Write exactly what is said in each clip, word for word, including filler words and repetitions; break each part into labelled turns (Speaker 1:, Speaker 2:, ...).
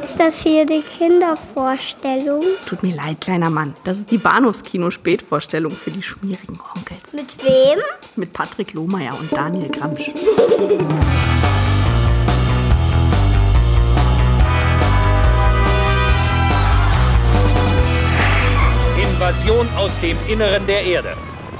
Speaker 1: Ist das hier die Kindervorstellung?
Speaker 2: Tut mir leid, kleiner Mann. Das ist die Bahnhofskino-Spätvorstellung für die schmierigen Onkels.
Speaker 1: Mit wem?
Speaker 2: Mit Patrick Lohmeier und Daniel Gramsch.
Speaker 3: Invasion aus dem Inneren der Erde.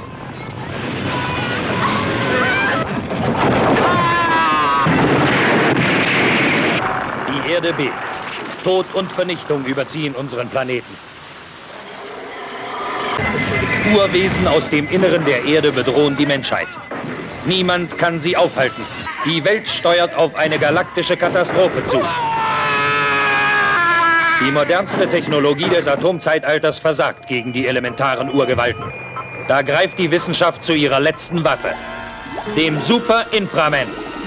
Speaker 3: Die Erde bebt. Tod und Vernichtung überziehen unseren Planeten. Urwesen aus dem Inneren der Erde bedrohen die Menschheit. Niemand kann sie aufhalten. Die Welt steuert auf eine galaktische Katastrophe zu. Die modernste Technologie des Atomzeitalters versagt gegen die elementaren Urgewalten. Da greift die Wissenschaft zu ihrer letzten Waffe, dem Super-Inframan.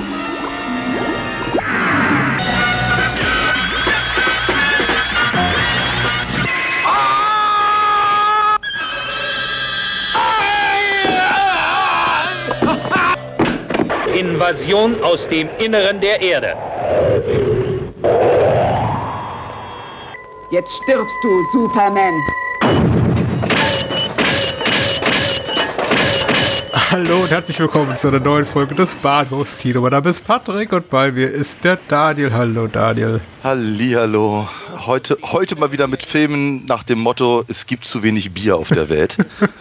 Speaker 3: Invasion aus dem Inneren der Erde.
Speaker 4: Jetzt stirbst du, Superman.
Speaker 5: Hallo und herzlich willkommen zu einer neuen Folge des Bahnhofskino. Mein Name ist Patrick und bei mir ist der Daniel. Hallo Daniel.
Speaker 6: Hallihallo. Heute, heute mal wieder mit Filmen nach dem Motto, es gibt zu wenig Bier auf der Welt.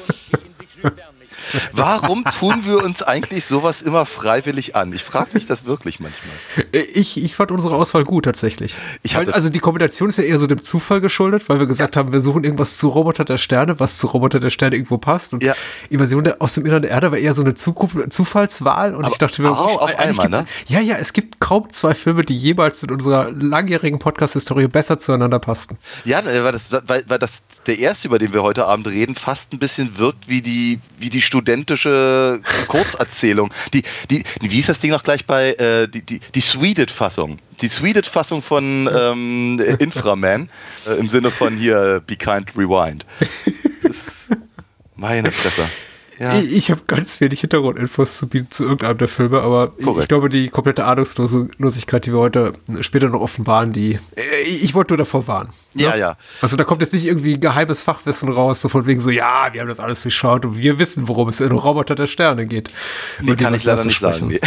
Speaker 6: Warum tun wir uns eigentlich sowas immer freiwillig an? Ich frage mich das wirklich manchmal.
Speaker 5: Ich, ich fand unsere Auswahl gut tatsächlich.
Speaker 6: Ich
Speaker 5: weil, also die Kombination ist ja eher so dem Zufall geschuldet, weil wir gesagt ja. haben, wir suchen irgendwas zu Roboter der Sterne, was zu Roboter der Sterne irgendwo passt. Und ja. Invasion der, aus dem Innern der Erde war eher so eine Zukunft, Zufallswahl. Und
Speaker 6: aber
Speaker 5: ich dachte mir, wow,
Speaker 6: auf einmal,
Speaker 5: gibt,
Speaker 6: ne?
Speaker 5: ja, ja, es gibt kaum zwei Filme, die jemals in unserer langjährigen Podcast-Historie besser zueinander passten.
Speaker 6: Ja, weil das, weil, weil das der erste, über den wir heute Abend reden, fast ein bisschen wirkt wie die, wie die studentische Kurzerzählung. Die, die, wie hieß das Ding noch gleich bei, äh, die, die, die Sweded-Fassung. Die Sweded-Fassung von ähm, Inframan, äh, im Sinne von hier, Be Kind, Rewind. Das ist meine Fresse. Ja.
Speaker 5: Ich, ich habe ganz wenig Hintergrundinfos zu bieten zu irgendeinem der Filme, aber ich, ich glaube, die komplette Ahnungslosigkeit, die wir heute später noch offenbaren, die ich, ich wollte nur davor warnen.
Speaker 6: Ja,
Speaker 5: ne?
Speaker 6: ja.
Speaker 5: Also da kommt jetzt nicht irgendwie geheimes Fachwissen raus, so von wegen so, ja, wir haben das alles durchschaut und wir wissen, worum es in Roboter der Sterne geht.
Speaker 6: Nee, kann ich leider nicht sagen. Nee.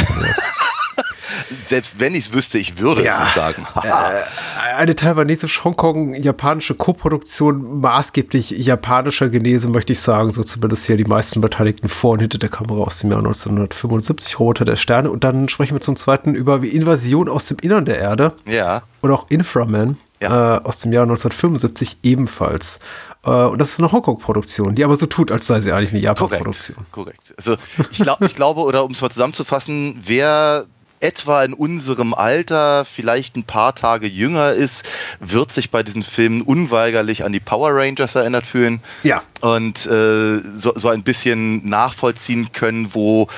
Speaker 6: Selbst wenn ich es wüsste, ich würde ja. es nicht sagen.
Speaker 5: äh, eine taiwanesisch-Hongkong-japanische Koproduktion maßgeblich japanischer Genese, möchte ich sagen, so zumindest hier die meisten Beteiligten vor und hinter der Kamera aus dem Jahr neunzehnhundertfünfundsiebzig, Roboter der Sterne. Und dann sprechen wir zum zweiten über die Invasion aus dem Innern der Erde.
Speaker 6: Ja.
Speaker 5: Und auch Inframan ja. äh, aus dem Jahr neunzehnhundertfünfundsiebzig ebenfalls. Äh, und das ist eine Hongkong-Produktion, die aber so tut, als sei sie eigentlich eine Japan-Produktion.
Speaker 6: Korrekt, korrekt. Also ich, glaub, ich glaube, oder um es mal zusammenzufassen, wer etwa in unserem Alter, vielleicht ein paar Tage jünger ist, wird sich bei diesen Filmen unweigerlich an die Power Rangers erinnert fühlen.
Speaker 5: Ja.
Speaker 6: Und äh, so, so ein bisschen nachvollziehen können, wo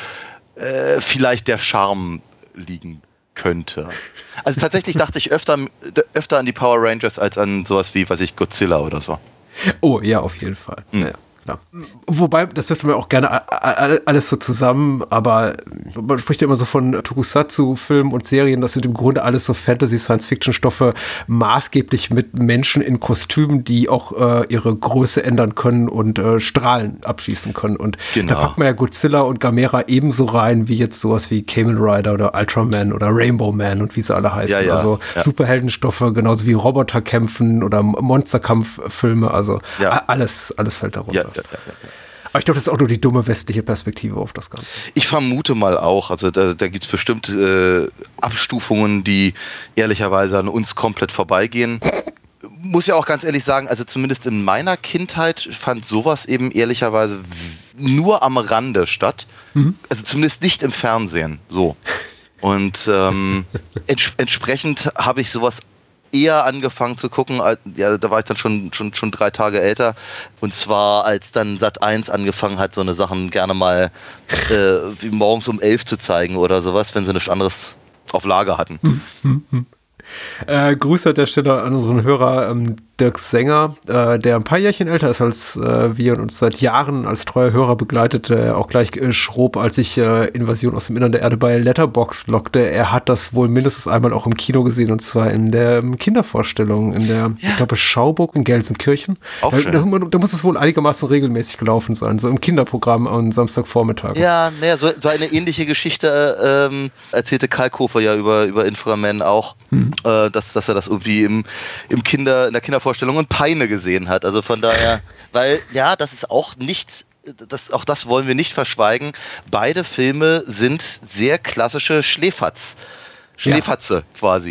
Speaker 6: äh, vielleicht der Charme liegen könnte. Also tatsächlich dachte ich öfter, öfter an die Power Rangers als an sowas wie, weiß ich, Godzilla oder so.
Speaker 5: Oh, ja, auf jeden Fall.
Speaker 6: Hm.
Speaker 5: Ja. Ja. Wobei, das wirft man auch gerne alles so zusammen, aber man spricht ja immer so von Tokusatsu-Filmen und Serien, das sind im Grunde alles so Fantasy-Science-Fiction-Stoffe, maßgeblich mit Menschen in Kostümen, die auch äh, ihre Größe ändern können und äh, Strahlen abschießen können. Und
Speaker 6: genau.
Speaker 5: Da packt man ja Godzilla und Gamera ebenso rein, wie jetzt sowas wie Kamen Rider oder Ultraman oder Rainbow Man und wie sie alle heißen.
Speaker 6: Ja, ja,
Speaker 5: also
Speaker 6: ja.
Speaker 5: Superheldenstoffe, genauso wie Roboterkämpfen oder Monsterkampffilme, also
Speaker 6: ja.
Speaker 5: alles, alles fällt darunter.
Speaker 6: Ja. Ja, ja, ja.
Speaker 5: Aber ich glaube, das ist auch nur die dumme westliche Perspektive auf das Ganze.
Speaker 6: Ich vermute mal auch, also da, da gibt es bestimmt äh, Abstufungen, die ehrlicherweise an uns komplett vorbeigehen. Muss ja auch ganz ehrlich sagen, also zumindest in meiner Kindheit fand sowas eben ehrlicherweise nur am Rande statt. Mhm. Also zumindest nicht im Fernsehen, so. Und ähm, ents- entsprechend habe ich sowas eher angefangen zu gucken, als, ja, da war ich dann schon, schon, schon drei Tage älter, und zwar als dann Sat eins angefangen hat, so eine Sachen gerne mal äh, wie morgens um elf zu zeigen oder sowas, wenn sie nichts anderes auf Lager hatten.
Speaker 5: Hm, hm, hm. Äh, Grüße an der Stelle an unseren Hörer, ähm, Dirk Sänger, äh, der ein paar Jährchen älter ist als äh, wir und uns seit Jahren als treuer Hörer begleitet, äh, auch gleich äh, schrob, als ich äh, Invasion aus dem Innern der Erde bei Letterboxd lockte. Er hat das wohl mindestens einmal auch im Kino gesehen, und zwar in der um, Kindervorstellung, in der, ja. ich glaube, Schauburg in Gelsenkirchen.
Speaker 6: Auch
Speaker 5: da,
Speaker 6: schön.
Speaker 5: Da, da muss es wohl einigermaßen regelmäßig gelaufen sein, so im Kinderprogramm am Samstagvormittag.
Speaker 6: Ja, naja, so, so eine ähnliche Geschichte ähm, erzählte Kalkofer ja über, über Inframan auch, hm. äh, dass, dass er das irgendwie im, im Kinder, in der Kindervorstellung in Peine gesehen hat. Also von daher, weil ja, das ist auch nicht, das, auch das wollen wir nicht verschweigen. Beide Filme sind sehr klassische Schläferz. Schläferze ja. quasi.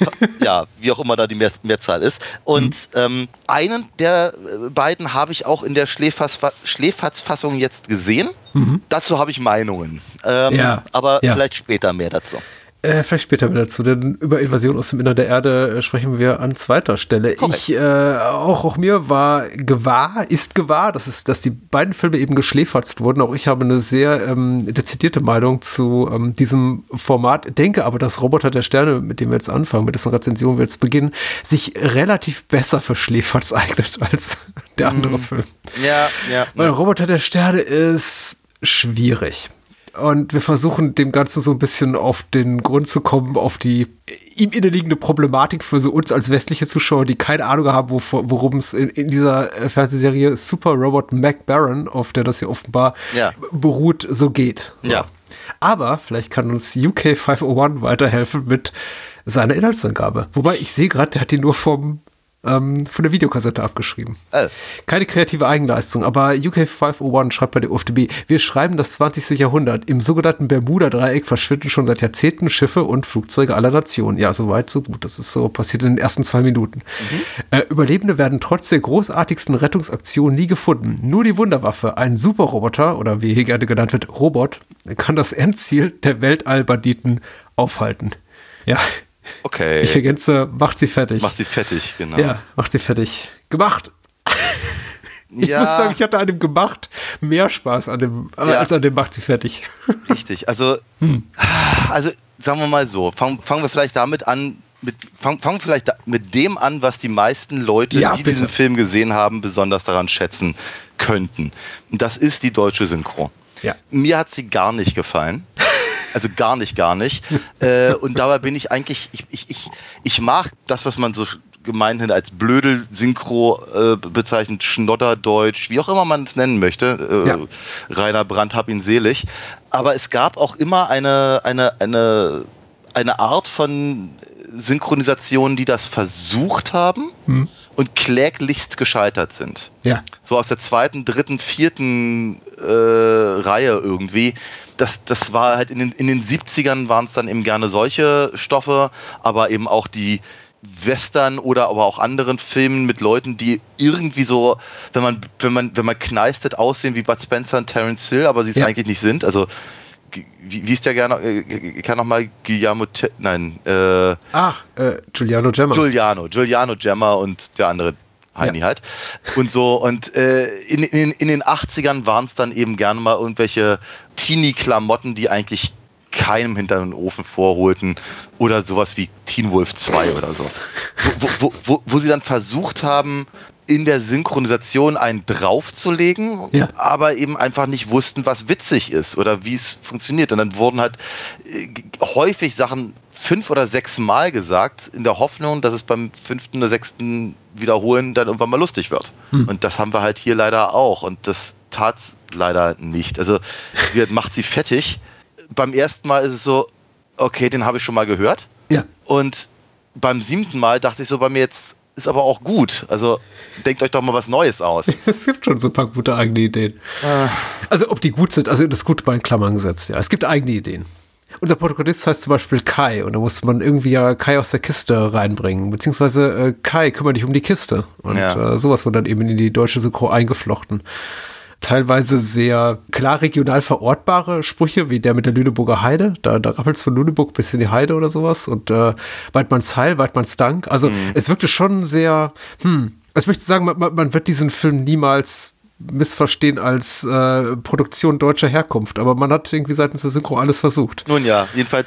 Speaker 6: Ja, wie auch immer da die Mehr, Mehrzahl ist. Und mhm. ähm, einen der beiden habe ich auch in der Schläferz-Fassung jetzt gesehen. Mhm. Dazu habe ich Meinungen. Ähm, ja. Aber ja. vielleicht später mehr dazu.
Speaker 5: Äh, vielleicht später mehr dazu, denn über Invasion aus dem Innern der Erde äh, sprechen wir an zweiter Stelle. Korrekt. Ich, äh, auch, auch mir war gewahr, ist gewahr, dass, es, dass die beiden Filme eben geschläferzt wurden. Auch ich habe eine sehr ähm, dezidierte Meinung zu ähm, diesem Format. Denke aber, dass Roboter der Sterne, mit dem wir jetzt anfangen, mit dessen Rezension wir jetzt beginnen, sich relativ besser für Schläferz eignet als der andere mm. Film.
Speaker 6: Ja, ja.
Speaker 5: Weil
Speaker 6: ja.
Speaker 5: Roboter der Sterne ist schwierig. Und wir versuchen dem Ganzen so ein bisschen auf den Grund zu kommen, auf die ihm innerliegende Problematik für so uns als westliche Zuschauer, die keine Ahnung haben, wo, worum es in, in dieser Fernsehserie Super Robot Mac Baron, auf der das hier offenbar ja. beruht, so geht. So.
Speaker 6: Ja.
Speaker 5: Aber vielleicht kann uns U K fünfhunderteins weiterhelfen mit seiner Inhaltsangabe. Wobei ich sehe gerade, der hat die nur vom Ähm, von der Videokassette abgeschrieben. Oh. Keine kreative Eigenleistung, aber U K fünfhunderteins schreibt bei der U F D B, wir schreiben das zwanzigste Jahrhundert. Im sogenannten Bermuda-Dreieck verschwinden schon seit Jahrzehnten Schiffe und Flugzeuge aller Nationen. Ja, so weit, so gut. Das ist so passiert in den ersten zwei Minuten. Mhm. Äh, Überlebende werden trotz der großartigsten Rettungsaktion nie gefunden. Nur die Wunderwaffe, ein Superroboter, oder wie hier gerne genannt wird, Robot, kann das Endziel der Weltallbanditen aufhalten. Ja.
Speaker 6: Okay.
Speaker 5: Ich ergänze, macht sie fertig.
Speaker 6: Macht sie fertig, genau.
Speaker 5: Ja, macht sie fertig. Gemacht! Ich ja. muss sagen, ich hatte an dem gemacht mehr Spaß an dem, ja. als an dem macht sie fertig.
Speaker 6: Richtig, also, hm. also sagen wir mal so, fangen, fangen wir vielleicht damit an, mit, fangen, fangen vielleicht da, mit dem an, was die meisten Leute, ja, die bitte. diesen Film gesehen haben, besonders daran schätzen könnten. Und das ist die deutsche Synchro.
Speaker 5: Ja.
Speaker 6: Mir hat sie gar nicht gefallen. Also gar nicht, gar nicht. äh, und dabei bin ich eigentlich, ich, ich, ich, ich mag das, was man so gemeinhin als Blödel-Synchro äh, bezeichnet, Schnodderdeutsch, wie auch immer man es nennen möchte. Äh, ja. Rainer Brandt, hab ihn selig. Aber es gab auch immer eine, eine, eine, eine Art von Synchronisationen, die das versucht haben hm. und kläglichst gescheitert sind.
Speaker 5: Ja.
Speaker 6: So aus der zweiten, dritten, vierten äh, Reihe irgendwie. Das, das war halt in den, in den siebzigern waren es dann eben gerne solche Stoffe, aber eben auch die Western oder aber auch anderen Filmen mit Leuten, die irgendwie so, wenn man, wenn man, wenn man kneistet, aussehen wie Bud Spencer und Terence Hill, aber sie es ja. eigentlich nicht sind. Also wie, wie ist der gerne, ich kann noch mal Guillermo, nein, äh,
Speaker 5: Ach, äh, Giuliano Gemma.
Speaker 6: Giuliano, Giuliano Gemma und der andere Heini ja. halt. Und so, und äh, in, in, in den achtzigern waren es dann eben gerne mal irgendwelche Teenie-Klamotten, die eigentlich keinem hinter den Ofen vorholten. Oder sowas wie Teen Wolf zwei oder so. Wo, wo, wo, wo sie dann versucht haben, in der Synchronisation einen draufzulegen, ja. aber eben einfach nicht wussten, was witzig ist oder wie es funktioniert. Und dann wurden halt äh, häufig Sachen fünf oder sechs Mal gesagt, in der Hoffnung, dass es beim fünften oder sechsten Wiederholen dann irgendwann mal lustig wird. Hm. Und das haben wir halt hier leider auch. Und das tat's leider nicht. Also, wie macht sie fertig. Beim ersten Mal ist es so, okay, den habe ich schon mal gehört.
Speaker 5: Ja.
Speaker 6: Und beim siebten Mal dachte ich so bei mir, jetzt ist aber auch gut. Also, denkt euch doch mal was Neues aus.
Speaker 5: Es gibt schon so ein paar gute eigene Ideen. Ah. Also, ob die gut sind, also das Gute bei in Klammern gesetzt, ja. Es gibt eigene Ideen. Unser Protagonist heißt zum Beispiel Kai und da musste man irgendwie ja Kai aus der Kiste reinbringen, beziehungsweise äh, Kai, kümmere dich um die Kiste. Und ja. äh, sowas wurde dann eben in die deutsche Synchro eingeflochten. Teilweise sehr klar regional verortbare Sprüche, wie der mit der Lüneburger Heide. Da, da rappelt es von Lüneburg bis in die Heide oder sowas. Und äh, Weidmanns Heil, Weidmanns Dank. Also mhm. es wirkte schon sehr, hm, also ich möchte sagen, man, man wird diesen Film niemals missverstehen als äh, Produktion deutscher Herkunft, aber man hat irgendwie seitens der Synchro alles versucht.
Speaker 6: Nun ja, jedenfalls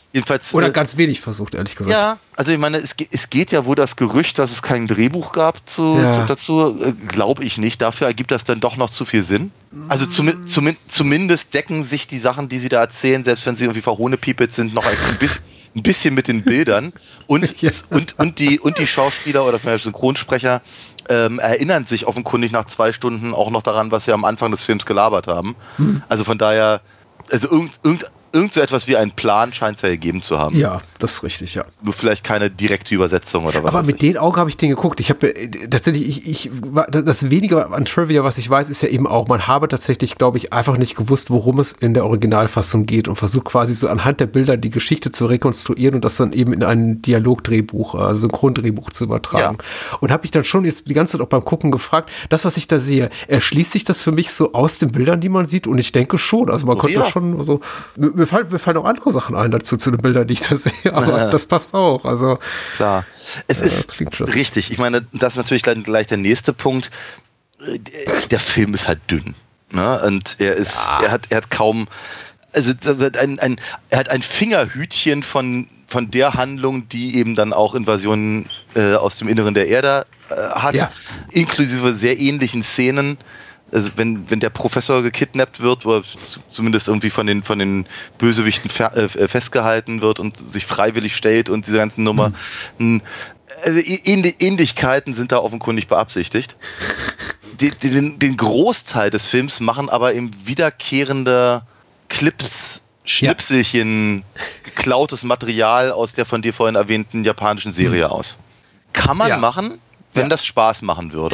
Speaker 6: Jedenfalls,
Speaker 5: Oder
Speaker 6: äh,
Speaker 5: ganz wenig versucht, ehrlich gesagt.
Speaker 6: Ja, also ich meine, es, es geht ja wohl das Gerücht, dass es kein Drehbuch gab zu,
Speaker 5: ja.
Speaker 6: zu, dazu, äh, glaube ich nicht. Dafür ergibt das dann doch noch zu viel Sinn. Also zum, zum, zumindest decken sich die Sachen, die sie da erzählen, selbst wenn sie irgendwie verhohnepiepelt sind, noch ein bisschen, ein bisschen mit den Bildern. Und, ja. und, und, die, und die Schauspieler oder vielleicht Synchronsprecher ähm, erinnern sich offenkundig nach zwei Stunden auch noch daran, was sie am Anfang des Films gelabert haben. Hm. Also von daher, also irgend, irgend Irgend so etwas wie einen Plan scheint es ja gegeben zu haben.
Speaker 5: Ja, das ist richtig, ja.
Speaker 6: Nur vielleicht keine direkte Übersetzung oder was.
Speaker 5: Aber mit
Speaker 6: ich.
Speaker 5: den Augen habe ich den geguckt. Ich habe tatsächlich, ich, ich, das Wenige an Trivia, was ich weiß, ist ja eben auch, man habe tatsächlich, glaube ich, einfach nicht gewusst, worum es in der Originalfassung geht und versucht quasi so anhand der Bilder die Geschichte zu rekonstruieren und das dann eben in ein Dialogdrehbuch, also Synchrondrehbuch zu übertragen. Ja. Und habe mich dann schon jetzt die ganze Zeit auch beim Gucken gefragt, das, was ich da sehe, erschließt sich das für mich so aus den Bildern, die man sieht? Und ich denke schon, also man oh, konnte ja. schon, also Mir fallen, mir fallen auch andere Sachen ein dazu, zu den Bildern, die ich da sehe, aber ja. das passt auch. Also,
Speaker 6: klar, es äh, ist richtig. Ich meine, das ist natürlich gleich, gleich der nächste Punkt. Der Film ist halt dünn. Ne? Und er ist, ja. er hat, er hat kaum, also ein, ein, er hat ein Fingerhütchen von, von der Handlung, die eben dann auch Invasionen äh, aus dem Inneren der Erde äh, hat, ja. inklusive sehr ähnlichen Szenen. Also wenn, wenn der Professor gekidnappt wird oder zumindest irgendwie von den, von den Bösewichten fer- äh, festgehalten wird und sich freiwillig stellt und diese ganzen Nummer. Mhm. Also Ähnlichkeiten sind da offenkundig beabsichtigt. Den, den, den Großteil des Films machen aber eben wiederkehrende Clips, Schnipselchen, ja. geklautes Material aus der von dir vorhin erwähnten japanischen Serie mhm. aus. Kann man ja. machen, wenn ja. das Spaß machen würde.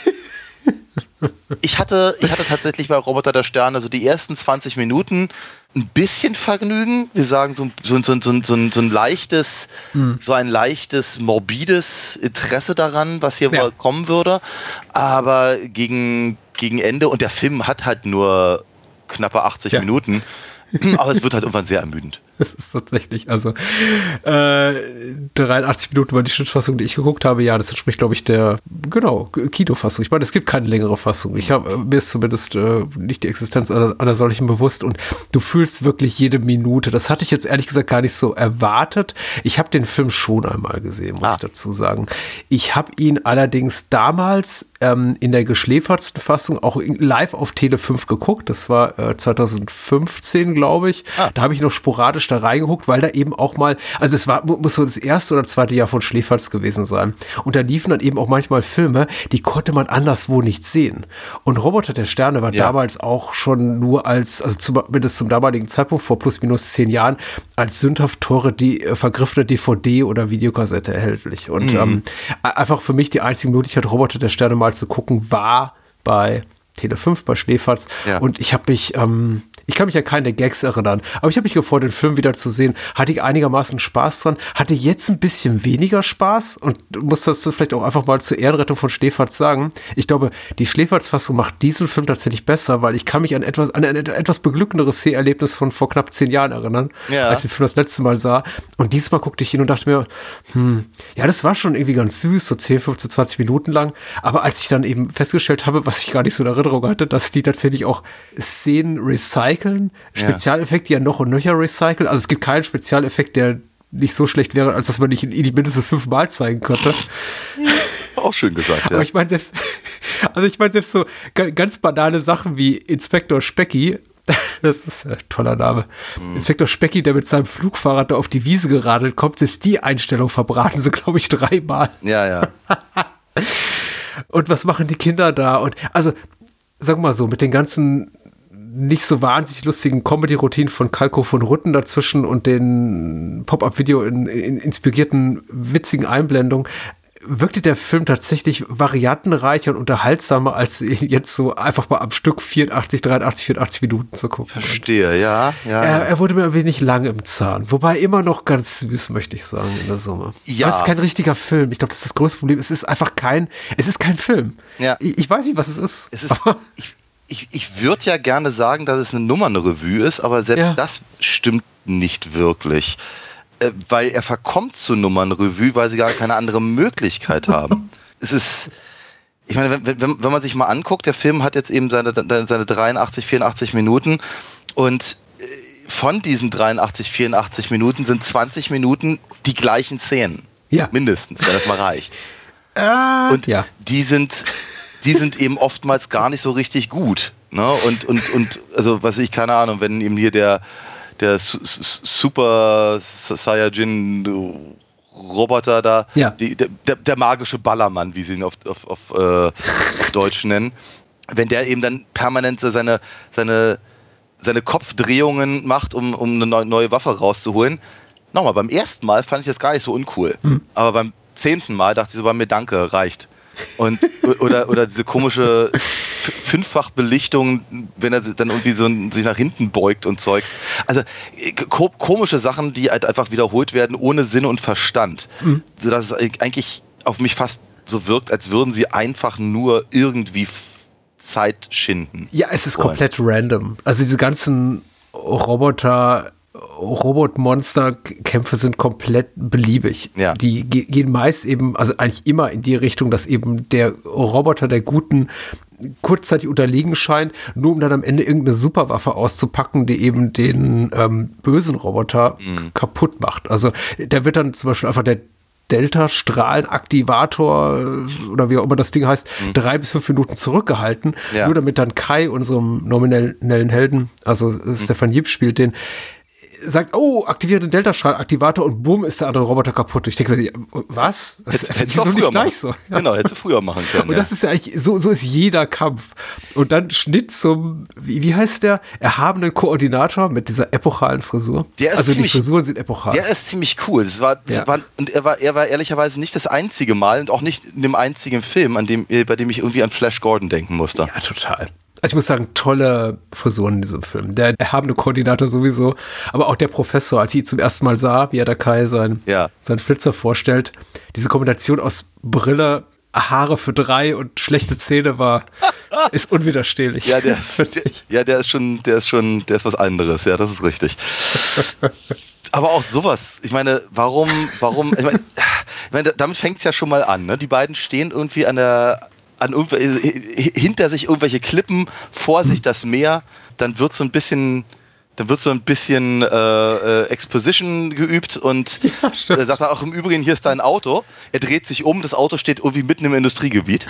Speaker 6: Ich hatte, ich hatte tatsächlich bei Roboter der Sterne so die ersten zwanzig Minuten ein bisschen Vergnügen. Wir sagen so, so, so, so, so, ein, so ein leichtes, hm. so ein leichtes, morbides Interesse daran, was hier ja. wohl kommen würde. Aber gegen, gegen Ende, und der Film hat halt nur knappe achtzig ja. Minuten, aber es wird halt irgendwann sehr ermüdend.
Speaker 5: Das ist tatsächlich, also äh, dreiundachtzig Minuten war die Schnittfassung, die ich geguckt habe. Ja, das entspricht, glaube ich, der, genau, Kinofassung. Ich meine, es gibt keine längere Fassung. Ich habe mir ist zumindest äh, nicht die Existenz einer, einer solchen bewusst und du fühlst wirklich jede Minute. Das hatte ich jetzt ehrlich gesagt gar nicht so erwartet. Ich habe den Film schon einmal gesehen, muss ah. ich dazu sagen. Ich habe ihn allerdings damals ähm, in der geschläfertsten Fassung auch live auf Tele fünf geguckt. Das war äh, zwanzig fünfzehn, glaube ich. Ah. Da habe ich noch sporadisch da reingeguckt, weil da eben auch mal, also es war, muss so das erste oder zweite Jahr von Schläferz gewesen sein. Und da liefen dann eben auch manchmal Filme, die konnte man anderswo nicht sehen. Und Roboter der Sterne war ja. damals auch schon nur als, also zumindest zum damaligen Zeitpunkt, vor plus minus zehn Jahren, als sündhaft teure, die äh, vergriffene D V D oder Videokassette erhältlich. Und mhm. ähm, einfach für mich die einzige Möglichkeit, Roboter der Sterne mal zu gucken, war bei Tele fünf, bei Schläferz. Ja. Und ich habe mich, ähm, ich kann mich an keine Gags erinnern, aber ich habe mich gefreut, den Film wieder zu sehen. Hatte ich einigermaßen Spaß dran, hatte jetzt ein bisschen weniger Spaß und muss das vielleicht auch einfach mal zur Ehrenrettung von Schläferz sagen. Ich glaube, die Schläferz-Fassung macht diesen Film tatsächlich besser, weil ich kann mich an etwas, an ein etwas beglückenderes Seherlebnis von vor knapp zehn Jahren erinnern, ja. als ich den Film das letzte Mal sah. Und diesmal guckte ich hin und dachte mir, hm, ja, das war schon irgendwie ganz süß, so zehn, fünfzehn, zwanzig Minuten lang. Aber als ich dann eben festgestellt habe, was ich gar nicht so in Erinnerung hatte, dass die tatsächlich auch Szenen recyceln, Spezialeffekte ja noch und nöcher recyceln. Also es gibt keinen Spezialeffekt, der nicht so schlecht wäre, als dass man nicht ihn mindestens fünfmal zeigen könnte.
Speaker 6: Auch schön gesagt, ja.
Speaker 5: Aber ich meine selbst, also ich meine selbst so ganz banale Sachen wie Inspektor Specky, das ist ein toller Name. Mhm. Inspektor Specky, der mit seinem Flugfahrrad da auf die Wiese geradelt kommt, selbst die Einstellung verbraten sie, glaube ich, dreimal.
Speaker 6: Ja, ja.
Speaker 5: Und was machen die Kinder da? Und also, sag mal so, mit den ganzen nicht so wahnsinnig lustigen Comedy-Routinen von Kalko von Rutten dazwischen und den Pop-Up-Video in, in inspirierten, witzigen Einblendungen, wirkte der Film tatsächlich variantenreicher und unterhaltsamer, als jetzt so einfach mal am Stück vierundachtzig, dreiundachtzig, vierundachtzig Minuten zu gucken.
Speaker 6: Verstehe, und ja. ja
Speaker 5: er, er wurde mir ein wenig lang im Zahn. Wobei immer noch ganz süß, möchte ich sagen, in der Summe. Ja. Aber es ist kein richtiger Film. Ich glaube, das ist das größte Problem. Es ist einfach kein, es ist kein Film. Ja. Ich, ich weiß nicht, was es ist.
Speaker 6: Es ist ich ich, ich würde ja gerne sagen, dass es eine Nummernrevue ist, aber selbst ja. das stimmt nicht wirklich. Weil er verkommt zu Nummernrevue, weil sie gar keine andere Möglichkeit haben. Es ist, ich meine, wenn, wenn, wenn man sich mal anguckt, der Film hat jetzt eben seine, seine dreiundachtzig, vierundachtzig Minuten und von diesen dreiundachtzig, vierundachtzig Minuten sind zwanzig Minuten die gleichen Szenen.
Speaker 5: Ja.
Speaker 6: Mindestens, wenn das mal reicht.
Speaker 5: Äh,
Speaker 6: und
Speaker 5: ja.
Speaker 6: die sind, die sind eben oftmals gar nicht so richtig gut. Ne? Und, und, und, also, was ich, keine Ahnung, wenn eben hier der, der Super Saiyajin Roboter da,
Speaker 5: ja.
Speaker 6: die, der, der magische Ballermann, wie sie ihn auf, auf, auf, äh, auf Deutsch nennen, wenn der eben dann permanent seine, seine, seine Kopfdrehungen macht, um, um eine neue, neue Waffe rauszuholen. Nochmal, beim ersten Mal fand ich das gar nicht so uncool. Mhm. Aber beim zehnten Mal dachte ich so bei mir, danke, reicht. Und, oder, oder diese komische Fünffachbelichtung, wenn er dann irgendwie so sich nach hinten beugt und Zeug. Also ko- komische Sachen, die halt einfach wiederholt werden ohne Sinn und Verstand. Mhm. Sodass es eigentlich auf mich fast so wirkt, als würden sie einfach nur irgendwie Zeit schinden.
Speaker 5: Ja, es ist
Speaker 6: wollen.
Speaker 5: komplett random. Also diese ganzen Roboter, Robot-Monster-Kämpfe sind komplett beliebig.
Speaker 6: Ja. Die
Speaker 5: ge- gehen meist eben, also eigentlich immer in die Richtung, dass eben der Roboter der Guten kurzzeitig unterlegen scheint, nur um dann am Ende irgendeine Superwaffe auszupacken, die eben den ähm, bösen Roboter
Speaker 6: mhm.
Speaker 5: k- kaputt macht. Also da wird dann zum Beispiel einfach der Delta-Strahlenaktivator oder wie auch immer das Ding heißt, mhm. drei bis fünf Minuten zurückgehalten,
Speaker 6: ja.
Speaker 5: nur damit dann Kai, unserem nominellen Helden, also mhm. Stefan Jieb spielt den, sagt, oh, aktiviere den Delta-Strahl-Aktivator und bumm, ist der andere Roboter kaputt. Ich denke mir, was? Das
Speaker 6: Hätt,
Speaker 5: ist so nicht gleich so. Ja.
Speaker 6: Genau, hätte früher machen können.
Speaker 5: Und
Speaker 6: ja.
Speaker 5: das ist ja eigentlich, so, so ist jeder Kampf. Und dann Schnitt zum, wie, wie heißt der, erhabenen Koordinator mit dieser epochalen Frisur.
Speaker 6: Der ist
Speaker 5: also
Speaker 6: ziemlich,
Speaker 5: die Frisuren sind epochal.
Speaker 6: Der ist ziemlich cool. Das war, das
Speaker 5: ja.
Speaker 6: war, und er war, er war ehrlicherweise nicht das einzige Mal und auch nicht in dem einzigen Film, an dem, bei dem ich irgendwie an Flash Gordon denken musste.
Speaker 5: Ja, total. Also ich muss sagen, tolle Frisuren in diesem Film. Der erhabene Koordinator sowieso, aber auch der Professor, als ich ihn zum ersten Mal sah, wie er der Kai sein,
Speaker 6: ja.
Speaker 5: seinen Flitzer vorstellt, diese Kombination aus Brille, Haare für drei und schlechte Zähne war, ist unwiderstehlich.
Speaker 6: Ja, der ist, der, ja, der ist schon, der ist schon, der ist was anderes. Ja, das ist richtig. Aber auch sowas. Ich meine, warum, warum, ich meine, ich meine damit fängt es ja schon mal an. Ne? Die beiden stehen irgendwie an der an hinter sich irgendwelche Klippen, vor sich das Meer, dann wird so ein bisschen, dann wird so ein bisschen äh, äh, Exposition geübt und ja, äh, sagt er auch im Übrigen, hier ist dein Auto. Er dreht sich um, das Auto steht irgendwie mitten im Industriegebiet.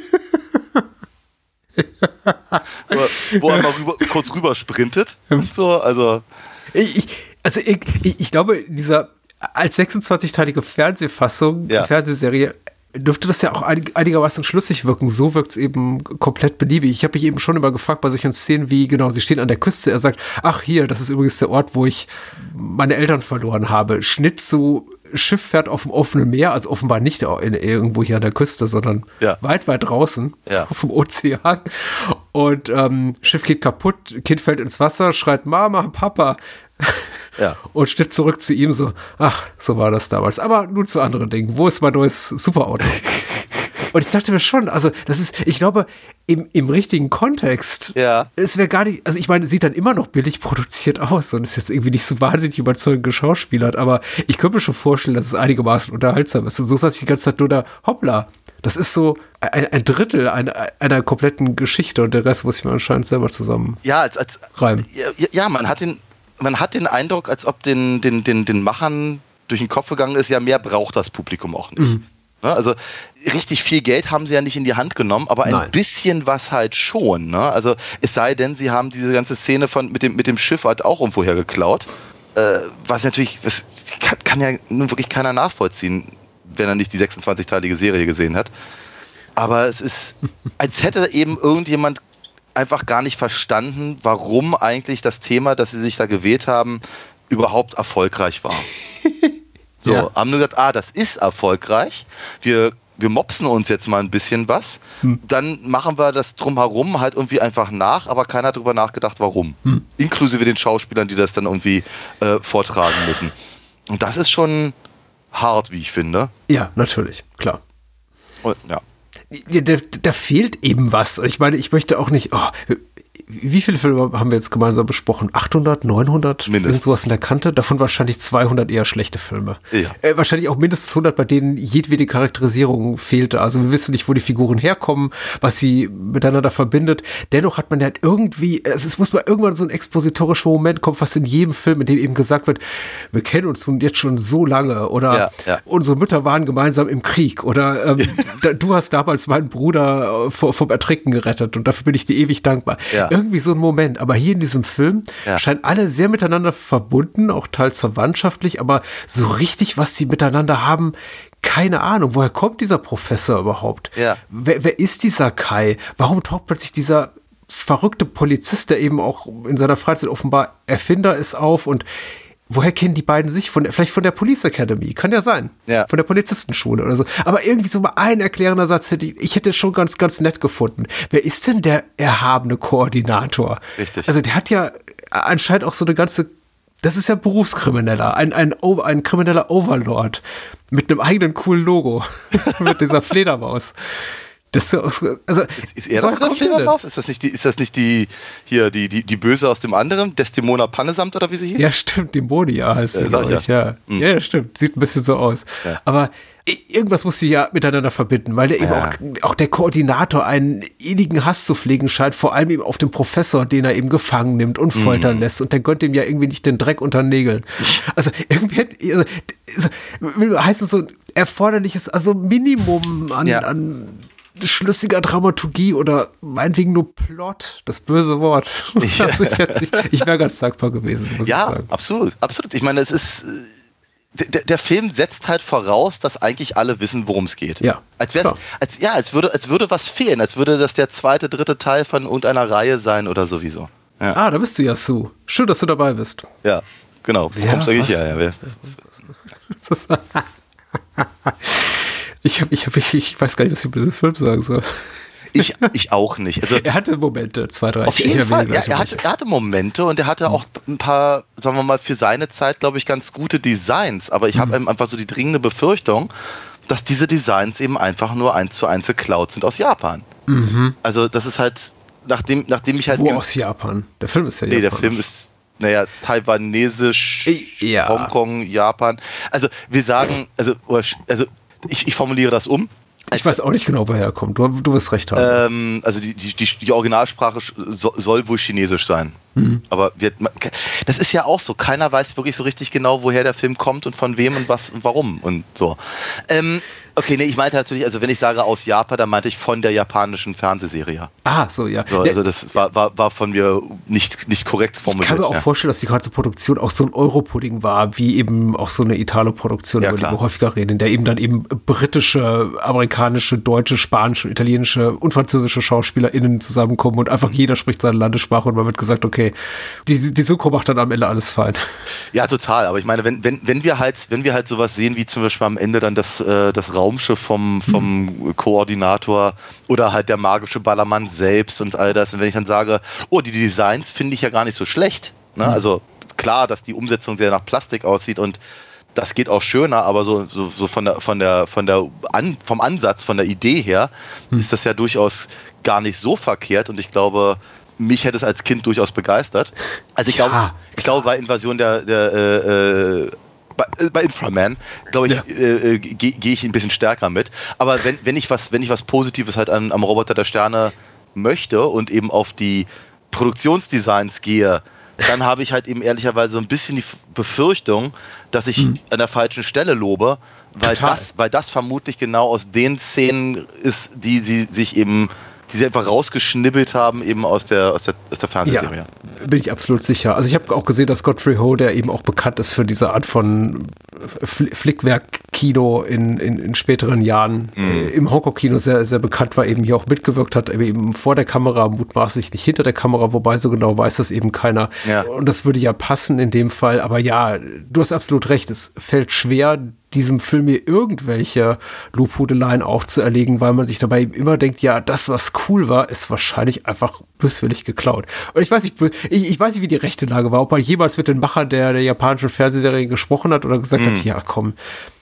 Speaker 6: wo, wo er mal rüber, kurz rüber sprintet und so, also.
Speaker 5: Ich, also ich, ich, ich glaube, dieser als sechsundzwanzig-teilige Fernsehfassung,
Speaker 6: ja.
Speaker 5: Fernsehserie, dürfte das ja auch einig, einigermaßen schlüssig wirken. So wirkt es eben komplett beliebig. Ich habe mich eben schon immer gefragt bei solchen Szenen wie, genau, sie stehen an der Küste, er sagt, ach hier, das ist übrigens der Ort, wo ich meine Eltern verloren habe. Schnitt zu Schiff fährt auf dem offenen Meer, also offenbar nicht in, irgendwo hier an der Küste, sondern ja. weit, weit draußen
Speaker 6: ja.
Speaker 5: auf dem Ozean. Und ähm, Schiff geht kaputt, Kind fällt ins Wasser, schreit Mama, Papa.
Speaker 6: Ja.
Speaker 5: Und Schnitt zurück zu ihm so, ach, so war das damals. Aber nun zu anderen Dingen. Wo ist mein neues Superauto? Und ich dachte mir schon, also das ist, ich glaube, im, im richtigen Kontext,
Speaker 6: ja.
Speaker 5: es wäre gar nicht, also ich meine, es sieht dann immer noch billig produziert aus und ist jetzt irgendwie nicht so wahnsinnig überzeugend geschauspielert, aber ich könnte mir schon vorstellen, dass es einigermaßen unterhaltsam ist. Und so saß ich die ganze Zeit nur da, hoppla, das ist so ein, ein Drittel einer, einer kompletten Geschichte und der Rest muss ich mir anscheinend selber zusammen
Speaker 6: ja, als, als,
Speaker 5: reimen.
Speaker 6: Ja, ja, man hat den Man hat den Eindruck, als ob den, den, den, den Machern durch den Kopf gegangen ist, ja, mehr braucht das Publikum auch nicht. Mhm. Ne? Also richtig viel Geld haben sie ja nicht in die Hand genommen, aber ein Nein. bisschen was halt schon. Ne? Also es sei denn, sie haben diese ganze Szene von, mit, dem, mit dem Schiff halt auch irgendwoher geklaut. Äh, was natürlich, das kann, kann ja nun wirklich keiner nachvollziehen, wenn er nicht die sechsundzwanzig-teilige Serie gesehen hat. Aber es ist, als hätte eben irgendjemand einfach gar nicht verstanden, warum eigentlich das Thema, das sie sich da gewählt haben, überhaupt erfolgreich war. So, ja. haben nur gesagt, ah, das ist erfolgreich, wir, wir mopsen uns jetzt mal ein bisschen was, hm. dann machen wir das drumherum halt irgendwie einfach nach, aber keiner hat darüber nachgedacht, warum. Hm. Inklusive den Schauspielern, die das dann irgendwie äh, vortragen müssen. Und das ist schon hart, wie ich finde.
Speaker 5: Ja, natürlich, klar.
Speaker 6: Und, ja.
Speaker 5: Da, da fehlt eben was. Ich meine, ich möchte auch nicht, oh, wie viele Filme haben wir jetzt gemeinsam besprochen? achthundert, neunhundert?
Speaker 6: Mindestens.
Speaker 5: Irgend sowas in der Kante. Davon wahrscheinlich zweihundert eher schlechte Filme.
Speaker 6: Ja.
Speaker 5: Äh, wahrscheinlich auch mindestens hundert, bei denen jedwede Charakterisierung fehlte. Also wir wissen nicht, wo die Figuren herkommen, was sie miteinander verbindet. Dennoch hat man ja irgendwie, also es muss mal irgendwann so ein expositorischer Moment kommen, fast in jedem Film, in dem eben gesagt wird, wir kennen uns nun jetzt schon so lange oder
Speaker 6: Ja, ja.
Speaker 5: unsere Mütter waren gemeinsam im Krieg oder ähm, da, du hast damals meinen Bruder äh, vor, vom Ertrinken gerettet und dafür bin ich dir ewig dankbar.
Speaker 6: Ja.
Speaker 5: Irgendwie so ein Moment. Aber hier in diesem Film
Speaker 6: Ja.
Speaker 5: scheinen alle sehr miteinander verbunden, auch teils verwandtschaftlich, aber so richtig, was sie miteinander haben, keine Ahnung. Woher kommt dieser Professor überhaupt?
Speaker 6: Ja.
Speaker 5: Wer, wer ist dieser Kai? Warum taucht plötzlich dieser verrückte Polizist, der eben auch in seiner Freizeit offenbar Erfinder ist, auf und woher kennen die beiden sich? Von, vielleicht von der Police Academy, kann ja sein.
Speaker 6: Ja.
Speaker 5: Von der Polizistenschule oder so. Aber irgendwie so mal ein erklärender Satz hätte ich, ich hätte schon ganz, ganz nett gefunden. Wer ist denn der erhabene Koordinator?
Speaker 6: Richtig.
Speaker 5: Also der hat ja anscheinend auch so eine ganze, das ist ja Berufskrimineller, ein, ein, ein, ein krimineller Overlord mit einem eigenen coolen Logo, mit dieser Fledermaus. Das ist, ja auch, also,
Speaker 6: Ist, ist er das mit der Fledermaus? Ist das nicht die, ist das nicht die, hier, die, die, die Böse aus dem anderen? Desdemona Pannesamt oder wie sie hieß?
Speaker 5: Ja, stimmt, Demonia heißt sie,
Speaker 6: Ja,
Speaker 5: glaube ich, ja.
Speaker 6: Mhm.
Speaker 5: Ja, ja, stimmt, sieht ein bisschen so aus.
Speaker 6: Ja.
Speaker 5: Aber i- irgendwas muss sie ja miteinander verbinden, weil der eben
Speaker 6: Ja.
Speaker 5: auch, auch der Koordinator einen innigen Hass zu pflegen scheint, vor allem eben auf den Professor, den er eben gefangen nimmt und foltern
Speaker 6: Mhm.
Speaker 5: lässt und der gönnt ihm ja irgendwie nicht den Dreck unter den Nägeln. Also irgendwie hätte, also, also, will heißen so ein erforderliches, also Minimum an,
Speaker 6: Ja.
Speaker 5: an schlüssiger Dramaturgie oder meinetwegen nur Plot, das böse Wort.
Speaker 6: Ja.
Speaker 5: Also ich hätte- ich, ich wäre ganz dankbar gewesen, muss ich
Speaker 6: Ja,
Speaker 5: sagen.
Speaker 6: absolut, absolut. Ich meine, es ist, äh, der, der Film setzt halt voraus, dass eigentlich alle wissen, worum es geht.
Speaker 5: Ja,
Speaker 6: Als wär's,
Speaker 5: klar.
Speaker 6: als, ja, als würde, als würde was fehlen, als würde das der zweite, dritte Teil von irgendeiner Reihe sein oder sowieso. Ja,
Speaker 5: Ah, da bist du ja, Sue. Schön, dass du dabei bist.
Speaker 6: ja genau. Wo
Speaker 5: Ja,
Speaker 6: kommst du eigentlich
Speaker 5: was?
Speaker 6: her? Ja, wer-
Speaker 5: Ich, hab, ich, hab, ich, ich weiß gar nicht, was ich über diesen Film sagen soll.
Speaker 6: ich, ich auch nicht. Also,
Speaker 5: Er hatte Momente, zwei, drei.
Speaker 6: auf
Speaker 5: Ich
Speaker 6: jeden
Speaker 5: erwähne
Speaker 6: Fall. Ja,
Speaker 5: gleich
Speaker 6: er,
Speaker 5: noch
Speaker 6: hatte, er hatte Momente und er hatte auch ein paar, sagen wir mal, für seine Zeit, glaube ich, ganz gute Designs. Aber ich habe eben einfach so die dringende Befürchtung, dass diese Designs eben einfach nur eins zu eins geklaut sind aus Japan. Also das ist halt, nachdem, nachdem ich halt...
Speaker 5: Wo
Speaker 6: gem-
Speaker 5: aus Japan? Der Film ist ja
Speaker 6: Nee, der
Speaker 5: japanisch.
Speaker 6: Film ist, naja, taiwanesisch,
Speaker 5: Ja.
Speaker 6: Hongkong, Japan. Also wir sagen, also, oder sch- also ich, ich formuliere das um.
Speaker 5: Ich weiß auch nicht genau, woher er kommt. Du, du wirst recht haben.
Speaker 6: Ähm, also die, die, die, die Originalsprache sch- so, soll wohl Chinesisch sein.
Speaker 5: Mhm.
Speaker 6: Aber wir, das ist ja auch so. Keiner weiß wirklich so richtig genau, woher der Film kommt und von wem und was und warum und so. Ähm, okay, nee, ich meinte natürlich, also wenn ich sage aus Japan, dann meinte ich von der japanischen Fernsehserie.
Speaker 5: ah, so, ja.
Speaker 6: So,
Speaker 5: Ne,
Speaker 6: also das war, war, war von mir nicht, nicht korrekt
Speaker 5: ich
Speaker 6: formuliert.
Speaker 5: kann mir auch
Speaker 6: ja.
Speaker 5: vorstellen, dass die ganze Produktion auch so ein Europudding war, wie eben auch so eine Italo-Produktion,
Speaker 6: Ja,
Speaker 5: über die
Speaker 6: klar.
Speaker 5: wir häufiger reden, in der eben dann eben britische, amerikanische, deutsche, spanische, italienische und französische SchauspielerInnen zusammenkommen und einfach jeder spricht seine Landessprache und man wird gesagt, okay, die, die Synchro macht dann am Ende alles fein.
Speaker 6: Ja, total. Aber ich meine, wenn, wenn, wenn wir halt, wenn wir halt sowas sehen, wie zum Beispiel am Ende dann das, äh, das Raumschiff vom, vom Koordinator oder halt der magische Ballermann selbst und all das, und wenn ich dann sage, oh, die Designs finde ich ja gar nicht so schlecht. Ne? Also klar, dass die Umsetzung sehr nach Plastik aussieht und das geht auch schöner, aber so, so, so von der, von der, von der An, vom Ansatz, von der Idee her, ist das ja durchaus gar nicht so verkehrt und ich glaube, mich hätte es als Kind durchaus begeistert. Also ich
Speaker 5: Ja,
Speaker 6: glaube, ich glaube bei Invasion der, der äh, äh, bei, äh, bei Inframan, glaube ich,
Speaker 5: Ja.
Speaker 6: äh, äh, gehe geh ich ein bisschen stärker mit. Aber wenn, wenn ich was, wenn ich was Positives halt an, am Roboter der Sterne möchte und eben auf die Produktionsdesigns gehe, dann habe ich halt eben ehrlicherweise so ein bisschen die F- Befürchtung, dass ich an der falschen Stelle lobe, weil
Speaker 5: Total.
Speaker 6: das, weil das vermutlich genau aus den Szenen ist, die sie sich eben, die sie einfach rausgeschnibbelt haben, eben aus der, aus der, aus der Fernsehserie.
Speaker 5: Ja, bin ich absolut sicher. Also ich habe auch gesehen, dass Godfrey Ho, der eben auch bekannt ist für diese Art von Fl- Flickwerk-Kino in, in, in späteren Jahren, äh, im Hongkong-Kino sehr, sehr bekannt war, eben hier auch mitgewirkt hat, aber eben vor der Kamera, mutmaßlich nicht hinter der Kamera, wobei so genau weiß das eben keiner.
Speaker 6: Ja.
Speaker 5: Und das würde ja passen in dem Fall. Aber ja, du hast absolut recht, es fällt schwer, diesem Film hier irgendwelche Lobhudeleien aufzuerlegen, weil man sich dabei immer denkt, ja, das, was cool war, ist wahrscheinlich einfach böswillig geklaut. Und ich weiß nicht, ich, ich weiß nicht, wie die rechte Lage war, ob man jemals mit den Machern der, der japanischen Fernsehserie gesprochen hat oder gesagt hat, ja, komm,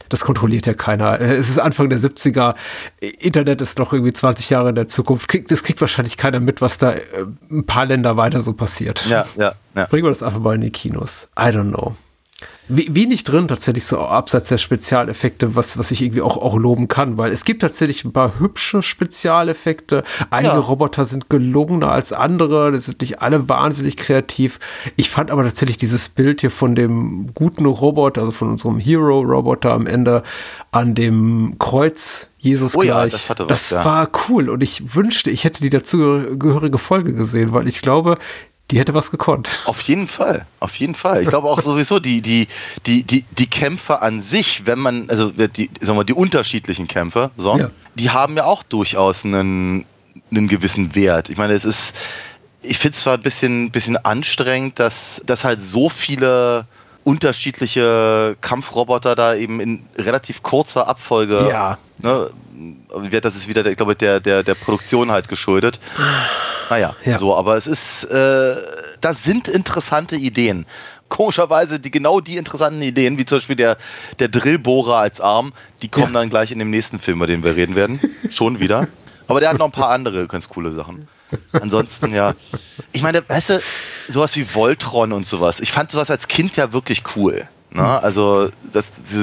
Speaker 5: Das kontrolliert ja keiner. Es ist Anfang der siebziger, Internet ist noch irgendwie zwanzig Jahre in der Zukunft. Das kriegt wahrscheinlich keiner mit, was da ein paar Länder weiter so passiert.
Speaker 6: Ja, ja, ja.
Speaker 5: Bringen wir das einfach mal in die Kinos. I don't know. Wenig drin tatsächlich so abseits der Spezialeffekte, was, was ich irgendwie auch, auch loben kann, weil es gibt tatsächlich ein paar hübsche Spezialeffekte. Einige ja. Roboter sind gelungener als andere, das sind nicht alle wahnsinnig kreativ. Ich fand aber tatsächlich dieses Bild hier von dem guten Roboter, also von unserem Hero-Roboter am Ende an dem Kreuz Jesus
Speaker 6: oh
Speaker 5: gleich.
Speaker 6: Ja, das hatte was,
Speaker 5: das
Speaker 6: ja.
Speaker 5: war cool und ich wünschte, ich hätte die dazugehörige Folge gesehen, weil ich glaube, die hätte was gekonnt.
Speaker 6: Auf jeden Fall, auf jeden Fall. Ich glaube auch sowieso, die, die, die, die, die Kämpfer an sich, wenn man, also die, sagen wir, die unterschiedlichen Kämpfer, so, ja. die haben ja auch durchaus einen, einen gewissen Wert. Ich meine, es ist, ich finde es zwar ein bisschen, bisschen anstrengend, dass, dass halt so viele unterschiedliche Kampfroboter da eben in relativ kurzer Abfolge,
Speaker 5: ja.
Speaker 6: ne, das ist wieder, ich glaube, der, der, der Produktion halt geschuldet. Naja, ja. so, aber es ist, äh, das sind interessante Ideen. Komischerweise die, genau die interessanten Ideen, wie zum Beispiel der, der Drillbohrer als Arm, die kommen ja. dann gleich in dem nächsten Film, über den wir reden werden. Schon wieder. Aber der hat noch ein paar andere ganz coole Sachen. Ansonsten, ja. Ich meine, weißt du, sowas wie Voltron und sowas. Ich fand sowas als Kind ja wirklich cool. Ne? Also, das, diese,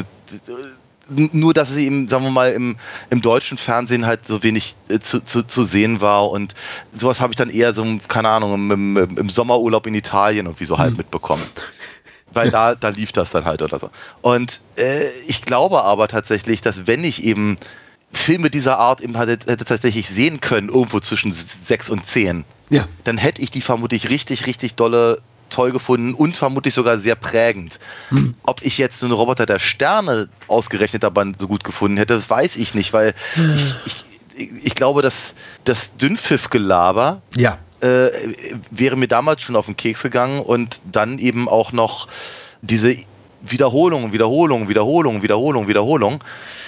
Speaker 6: nur, dass es eben, sagen wir mal, im, im deutschen Fernsehen halt so wenig äh, zu, zu, zu sehen war und sowas habe ich dann eher so, keine Ahnung, im, im, im Sommerurlaub in Italien irgendwie so halt mhm. mitbekommen. Weil da, da lief das dann halt oder so. Und äh, ich glaube aber tatsächlich, dass wenn ich eben Filme dieser Art eben hätte, hätte tatsächlich sehen können, irgendwo zwischen sechs und zehn,
Speaker 5: ja.
Speaker 6: dann hätte ich die vermutlich richtig, richtig dolle toll gefunden und vermutlich sogar sehr prägend. Hm. Ob ich jetzt so einen Roboter der Sterne ausgerechnet aber so gut gefunden hätte, das weiß ich nicht, weil hm. ich, ich, ich glaube, dass das Dünnpfiff-Gelaber
Speaker 5: ja.
Speaker 6: äh, wäre mir damals schon auf den Keks gegangen und dann eben auch noch diese Wiederholung, Wiederholung, Wiederholung, Wiederholung, Wiederholung.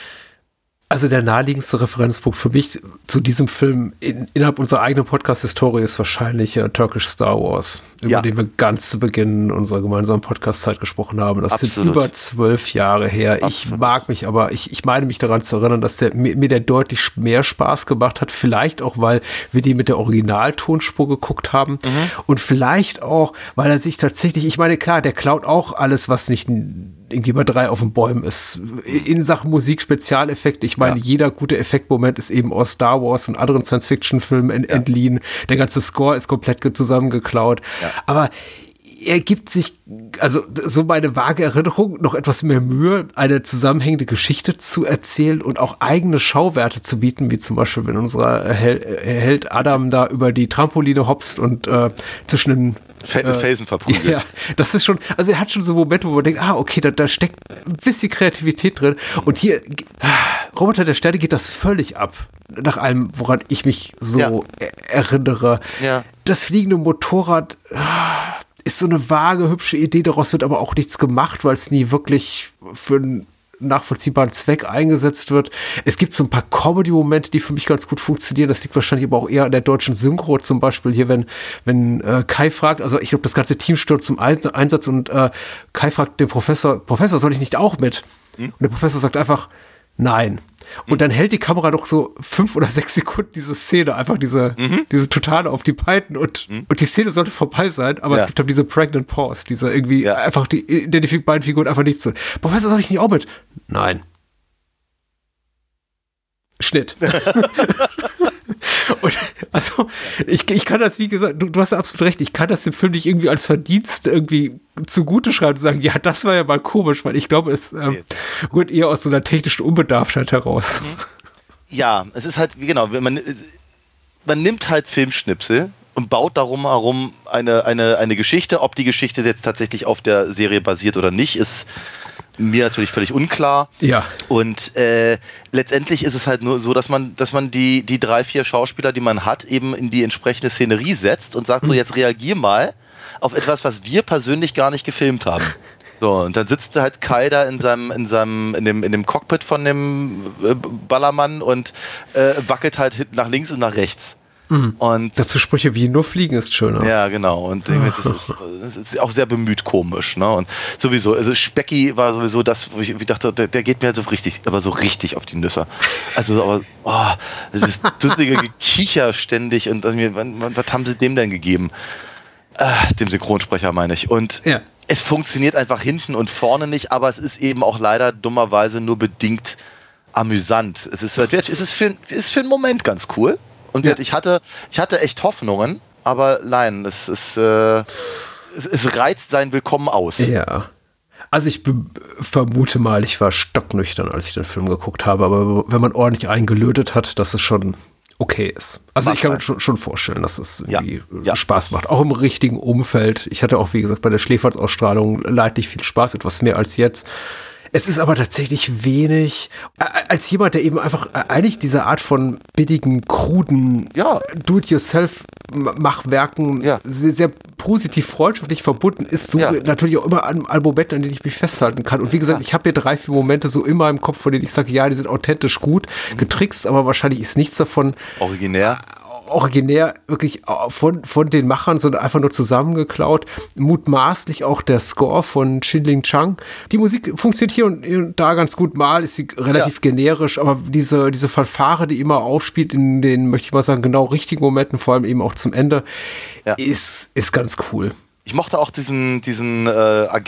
Speaker 5: Also der naheliegendste Referenzpunkt für mich zu diesem Film in, innerhalb unserer eigenen Podcast-Historie ist wahrscheinlich äh, Turkish Star Wars, über ja. den wir ganz zu Beginn unserer gemeinsamen Podcast-Zeit gesprochen haben. Das Absolut. sind über zwölf Jahre her. Absolut. Ich mag mich aber, ich, ich meine mich daran zu erinnern, dass der mir, mir der deutlich mehr Spaß gemacht hat. Vielleicht auch, weil wir die mit der Originaltonspur geguckt haben. Mhm. Und vielleicht auch, weil er sich tatsächlich, ich meine, klar, der klaut auch alles, was nicht irgendwie bei drei auf den Bäumen ist. In Sachen Musik, Spezialeffekte. Ich meine, ja. jeder gute Effektmoment ist eben aus Star Wars und anderen Science-Fiction-Filmen ent- ja. entliehen. Der ganze Score ist komplett zusammengeklaut. Ja. Aber er gibt sich, also so meine vage Erinnerung, noch etwas mehr Mühe, eine zusammenhängende Geschichte zu erzählen und auch eigene Schauwerte zu bieten, wie zum Beispiel, wenn unser Hel- Held Adam da über die Trampoline hopst und äh, zwischen den
Speaker 6: Äh, Felsen verprügelt.
Speaker 5: Ja, das ist schon, also er hat schon so Momente, wo man denkt, ah, okay, da, da steckt ein bisschen Kreativität drin. Und hier, Roboter der Sterne geht das völlig ab. Nach allem, woran ich mich so ja. erinnere.
Speaker 6: Ja.
Speaker 5: Das fliegende Motorrad ist so eine vage, hübsche Idee, daraus wird aber auch nichts gemacht, weil es nie wirklich für einen nachvollziehbaren Zweck eingesetzt wird. Es gibt so ein paar Comedy-Momente, die für mich ganz gut funktionieren. Das liegt wahrscheinlich aber auch eher an der deutschen Synchro, zum Beispiel hier, wenn, wenn äh, Kai fragt, also ich glaube, das ganze Team stürzt zum Einsatz und äh, Kai fragt den Professor, Professor, soll ich nicht auch mit? Hm? Und der Professor sagt einfach, nein. Und mhm. dann hält die Kamera doch so fünf oder sechs Sekunden diese Szene, einfach diese, mhm. diese totale auf die Peiten und, mhm. und die Szene sollte vorbei sein, aber ja. es gibt halt diese Pregnant Pause, diese irgendwie ja. einfach die identifizierten beiden Figuren einfach nicht so. Professor, soll ich nicht auch mit? Nein. Schnitt. Und also, ich, ich kann das, wie gesagt, du, du hast absolut recht, ich kann das dem Film nicht irgendwie als Verdienst irgendwie zugute schreiben und sagen, ja, das war ja mal komisch, weil ich glaube, es ähm, rührt eher aus so einer technischen Unbedarftheit heraus.
Speaker 6: Ja, es ist halt, genau, man, man nimmt halt Filmschnipsel und baut darum herum eine, eine, eine Geschichte. Ob die Geschichte jetzt tatsächlich auf der Serie basiert oder nicht, ist mir natürlich völlig unklar.
Speaker 5: Ja.
Speaker 6: Und äh, letztendlich ist es halt nur so, dass man, dass man die, die drei, vier Schauspieler, die man hat, eben in die entsprechende Szenerie setzt und sagt, so jetzt reagier mal auf etwas, was wir persönlich gar nicht gefilmt haben. So, und dann sitzt halt Kai da in seinem, in seinem, in dem, in dem Cockpit von dem äh, Ballermann und äh, wackelt halt nach links und nach rechts.
Speaker 5: Mhm.
Speaker 6: Und
Speaker 5: dazu Sprüche wie nur Fliegen ist schöner.
Speaker 6: Ja, genau. Und das ist, das ist auch sehr bemüht komisch. Ne? Und sowieso, also Specky war sowieso das, wo ich, ich dachte, der, der geht mir halt so richtig, aber so richtig auf die Nüsse. Also, aber, oh, das dusselige Gekicher ständig und also, was haben sie dem denn gegeben? Äh, dem Synchronsprecher meine ich. Und
Speaker 5: ja.
Speaker 6: Es funktioniert einfach hinten und vorne nicht, aber es ist eben auch leider dummerweise nur bedingt amüsant. Es ist, es ist, für, es ist für einen Moment ganz cool. Und ja. ich hatte, ich hatte echt Hoffnungen, aber nein, es ist, äh, es, es reizt sein Willkommen aus.
Speaker 5: Ja. Also ich be- vermute mal, ich war stocknüchtern, als ich den Film geguckt habe, aber wenn man ordentlich eingelötet hat, dass es schon okay ist. Also ich kann mir schon, schon vorstellen, dass es irgendwie ja, ja. Spaß macht. Auch im richtigen Umfeld. Ich hatte auch, wie gesagt, bei der Schläferz-Ausstrahlung leidlich viel Spaß, etwas mehr als jetzt. Es ist aber tatsächlich wenig, als jemand, der eben einfach eigentlich diese Art von billigen, kruden
Speaker 6: ja.
Speaker 5: Do-it-yourself-Machwerken
Speaker 6: ja.
Speaker 5: sehr, sehr positiv freundschaftlich verbunden ist, so ja. natürlich auch immer an, an Momenten, an denen ich mich festhalten kann. Und wie gesagt, ja. ich habe hier drei, vier Momente so immer im Kopf, von denen ich sage, ja, die sind authentisch gut, getrickst, aber wahrscheinlich ist nichts davon
Speaker 6: originär.
Speaker 5: originär wirklich von, von den Machern, sondern einfach nur zusammengeklaut. Mutmaßlich auch der Score von Chin-Ling Chang. Die Musik funktioniert hier und, hier und da ganz gut. Mal ist sie relativ ja. generisch, aber diese, diese Fanfare, die immer aufspielt in den, möchte ich mal sagen, genau richtigen Momenten, vor allem eben auch zum Ende, ja. ist, ist ganz cool.
Speaker 6: Ich mochte auch diesen, diesen äh,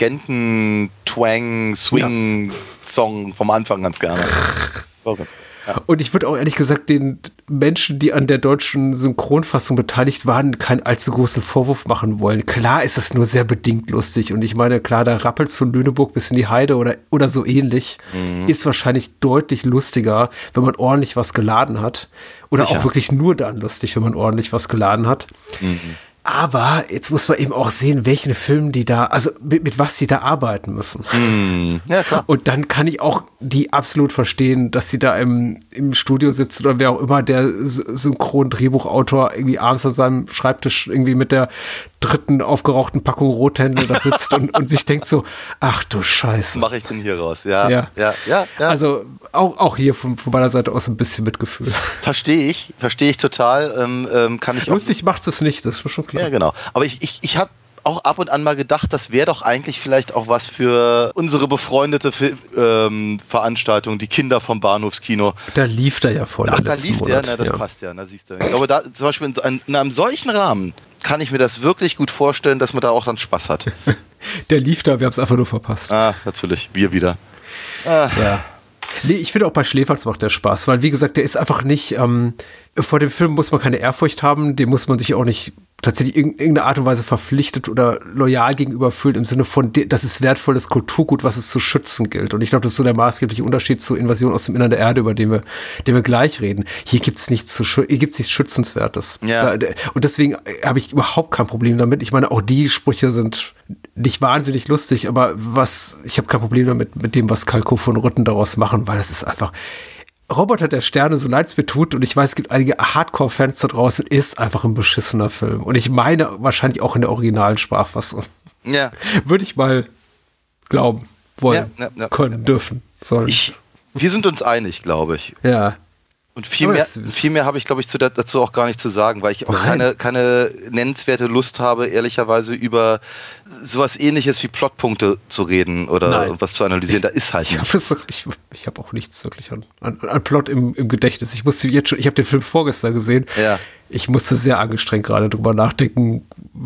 Speaker 6: Agenten-Twang-Swing-Song ja. vom Anfang ganz gerne. Okay. Ja.
Speaker 5: Und ich würde auch ehrlich gesagt den Menschen, die an der deutschen Synchronfassung beteiligt waren, keinen allzu großen Vorwurf machen wollen. Klar ist es nur sehr bedingt lustig und ich meine, klar, da Rappels von Lüneburg bis in die Heide oder, oder so ähnlich mhm. ist wahrscheinlich deutlich lustiger, wenn man ordentlich was geladen hat. Oder Sicher. Auch wirklich nur dann lustig, wenn man ordentlich was geladen hat. Mhm. Aber jetzt muss man eben auch sehen, welchen Film die da, also mit, mit was sie da arbeiten müssen.
Speaker 6: Mm, ja, klar.
Speaker 5: Und dann kann ich auch die absolut verstehen, dass sie da im, im Studio sitzen oder wer auch immer der Synchron-Drehbuchautor irgendwie abends an seinem Schreibtisch irgendwie mit der dritten aufgerauchten Packung Rothändel da sitzt und, und sich denkt so, ach du Scheiße.
Speaker 6: Was mache ich denn hier raus? Ja,
Speaker 5: ja,
Speaker 6: ja, ja. ja.
Speaker 5: Also auch, auch hier von, von meiner Seite aus ein bisschen Mitgefühl.
Speaker 6: Verstehe ich, verstehe ich total. Ähm, ähm, kann ich
Speaker 5: Lustig macht es nicht, das ist schon klar.
Speaker 6: Ja, genau. Aber ich, ich, ich habe auch ab und an mal gedacht, das wäre doch eigentlich vielleicht auch was für unsere befreundete Fi- ähm, Veranstaltung, die Kinder vom Bahnhofskino.
Speaker 5: Da lief der ja voll.
Speaker 6: Ach, da lief der, na, das ja. passt ja, na, siehst du. Ich glaube, da, zum Beispiel in, ein, in einem solchen Rahmen kann ich mir das wirklich gut vorstellen, dass man da auch dann Spaß hat.
Speaker 5: Der lief da, wir haben es einfach nur verpasst.
Speaker 6: Ah, natürlich, wir wieder. Ah.
Speaker 5: Ja. Nee, ich finde auch bei Schläferz macht der Spaß, weil wie gesagt, der ist einfach nicht, ähm, vor dem Film muss man keine Ehrfurcht haben, dem muss man sich auch nicht tatsächlich in irgendeiner Art und Weise verpflichtet oder loyal gegenüber fühlen, im Sinne von, das ist wertvolles Kulturgut, was es zu schützen gilt. Und ich glaube, das ist so der maßgebliche Unterschied zur Invasion aus dem Innern der Erde, über den wir, den wir gleich reden. Hier gibt's nichts zu, hier gibt's nichts Schützenswertes.
Speaker 6: Ja.
Speaker 5: Da, und deswegen habe ich überhaupt kein Problem damit. Ich meine, auch die Sprüche sind nicht wahnsinnig lustig, aber was, ich habe kein Problem damit, mit dem, was Kalko von Rütten daraus machen, weil es ist einfach, Roboter der Sterne, so leid es mir tut, und ich weiß, es gibt einige Hardcore-Fans da draußen, ist einfach ein beschissener Film. Und ich meine wahrscheinlich auch in der originalen Sprachfassung.
Speaker 6: Ja.
Speaker 5: Würde ich mal glauben, wollen,
Speaker 6: ja, ja, ja,
Speaker 5: können,
Speaker 6: ja.
Speaker 5: dürfen, sollen.
Speaker 6: Ich, wir sind uns einig, glaube ich.
Speaker 5: Ja.
Speaker 6: Und viel mehr, viel mehr habe ich, glaube ich, zu, dazu auch gar nicht zu sagen, weil ich auch keine, keine nennenswerte Lust habe, ehrlicherweise über sowas Ähnliches wie Plotpunkte zu reden oder Nein. was zu analysieren. Da ist halt
Speaker 5: ich
Speaker 6: nichts.
Speaker 5: Hab, ich ich habe auch nichts wirklich an, an, an Plot im, im Gedächtnis. Ich musste jetzt schon, ich habe den Film vorgestern gesehen.
Speaker 6: Ja.
Speaker 5: Ich musste sehr angestrengt gerade drüber nachdenken,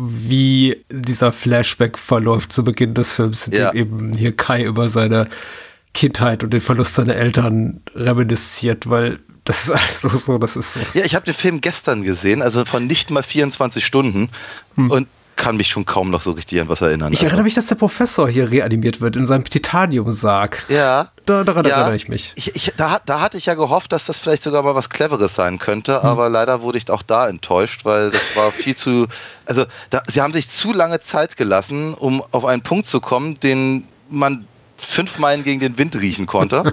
Speaker 5: wie dieser Flashback verläuft zu Beginn des Films, in
Speaker 6: ja.
Speaker 5: dem eben hier Kai über seine Kindheit und den Verlust seiner Eltern reminisziert, weil das ist alles nur so, das ist so.
Speaker 6: Ja, ich habe den Film gestern gesehen, also von nicht mal vierundzwanzig Stunden hm. und kann mich schon kaum noch so richtig an was erinnern.
Speaker 5: Ich erinnere mich, dass der Professor hier reanimiert wird in seinem Titanium-Sarg.
Speaker 6: Ja.
Speaker 5: Da, daran
Speaker 6: ja.
Speaker 5: erinnere ich mich.
Speaker 6: Ich, ich, da, da hatte ich ja gehofft, dass das vielleicht sogar mal was Cleveres sein könnte, hm. aber leider wurde ich auch da enttäuscht, weil das war viel zu, also da, sie haben sich zu lange Zeit gelassen, um auf einen Punkt zu kommen, den man fünf Meilen gegen den Wind riechen konnte.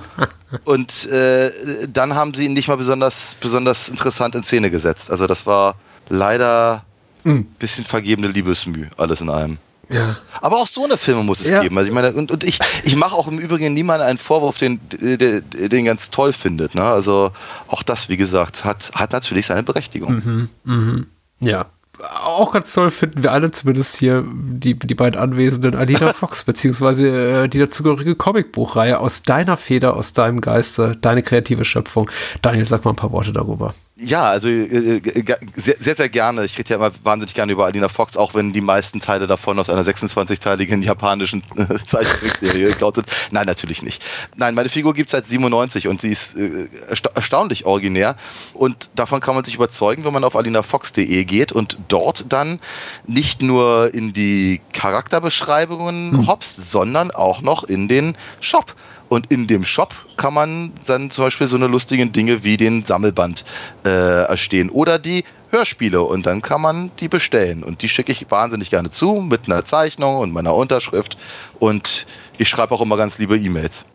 Speaker 6: Und äh, dann haben sie ihn nicht mal besonders, besonders interessant in Szene gesetzt. Also das war leider ein mm. bisschen vergebene Liebesmüh, alles in allem.
Speaker 5: Ja.
Speaker 6: Aber auch so eine Filme muss es
Speaker 5: ja.
Speaker 6: geben. Also ich meine, und, und ich, ich mache auch im Übrigen niemandem einen Vorwurf, den, den, den ganz toll findet. Ne? Also auch das, wie gesagt, hat, hat natürlich seine Berechtigung.
Speaker 5: Mhm. Mhm. Ja. Auch ganz toll finden wir alle, zumindest hier die, die beiden anwesenden, Alina Fox, beziehungsweise äh, die dazugehörige Comicbuchreihe aus deiner Feder, aus deinem Geiste, deine kreative Schöpfung. Daniel, sag mal ein paar Worte darüber.
Speaker 6: Ja, also äh, sehr, sehr, sehr gerne. Ich rede ja immer wahnsinnig gerne über Alina Fox, auch wenn die meisten Teile davon aus einer sechsundzwanzigteiligen japanischen äh, Zeichentrickserie geklaut sind. Nein, natürlich nicht. Nein, meine Figur gibt es seit siebenundneunzig und sie ist äh, ersta- erstaunlich originär. Und davon kann man sich überzeugen, wenn man auf alina fox punkt de geht und dort dann nicht nur in die Charakterbeschreibungen hm. hopst, sondern auch noch in den Shop. Und in dem Shop kann man dann zum Beispiel so eine lustigen Dinge wie den Sammelband äh, erstehen oder die Hörspiele und dann kann man die bestellen. Und die schicke ich wahnsinnig gerne zu mit einer Zeichnung und meiner Unterschrift und ich schreibe auch immer ganz liebe E-Mails.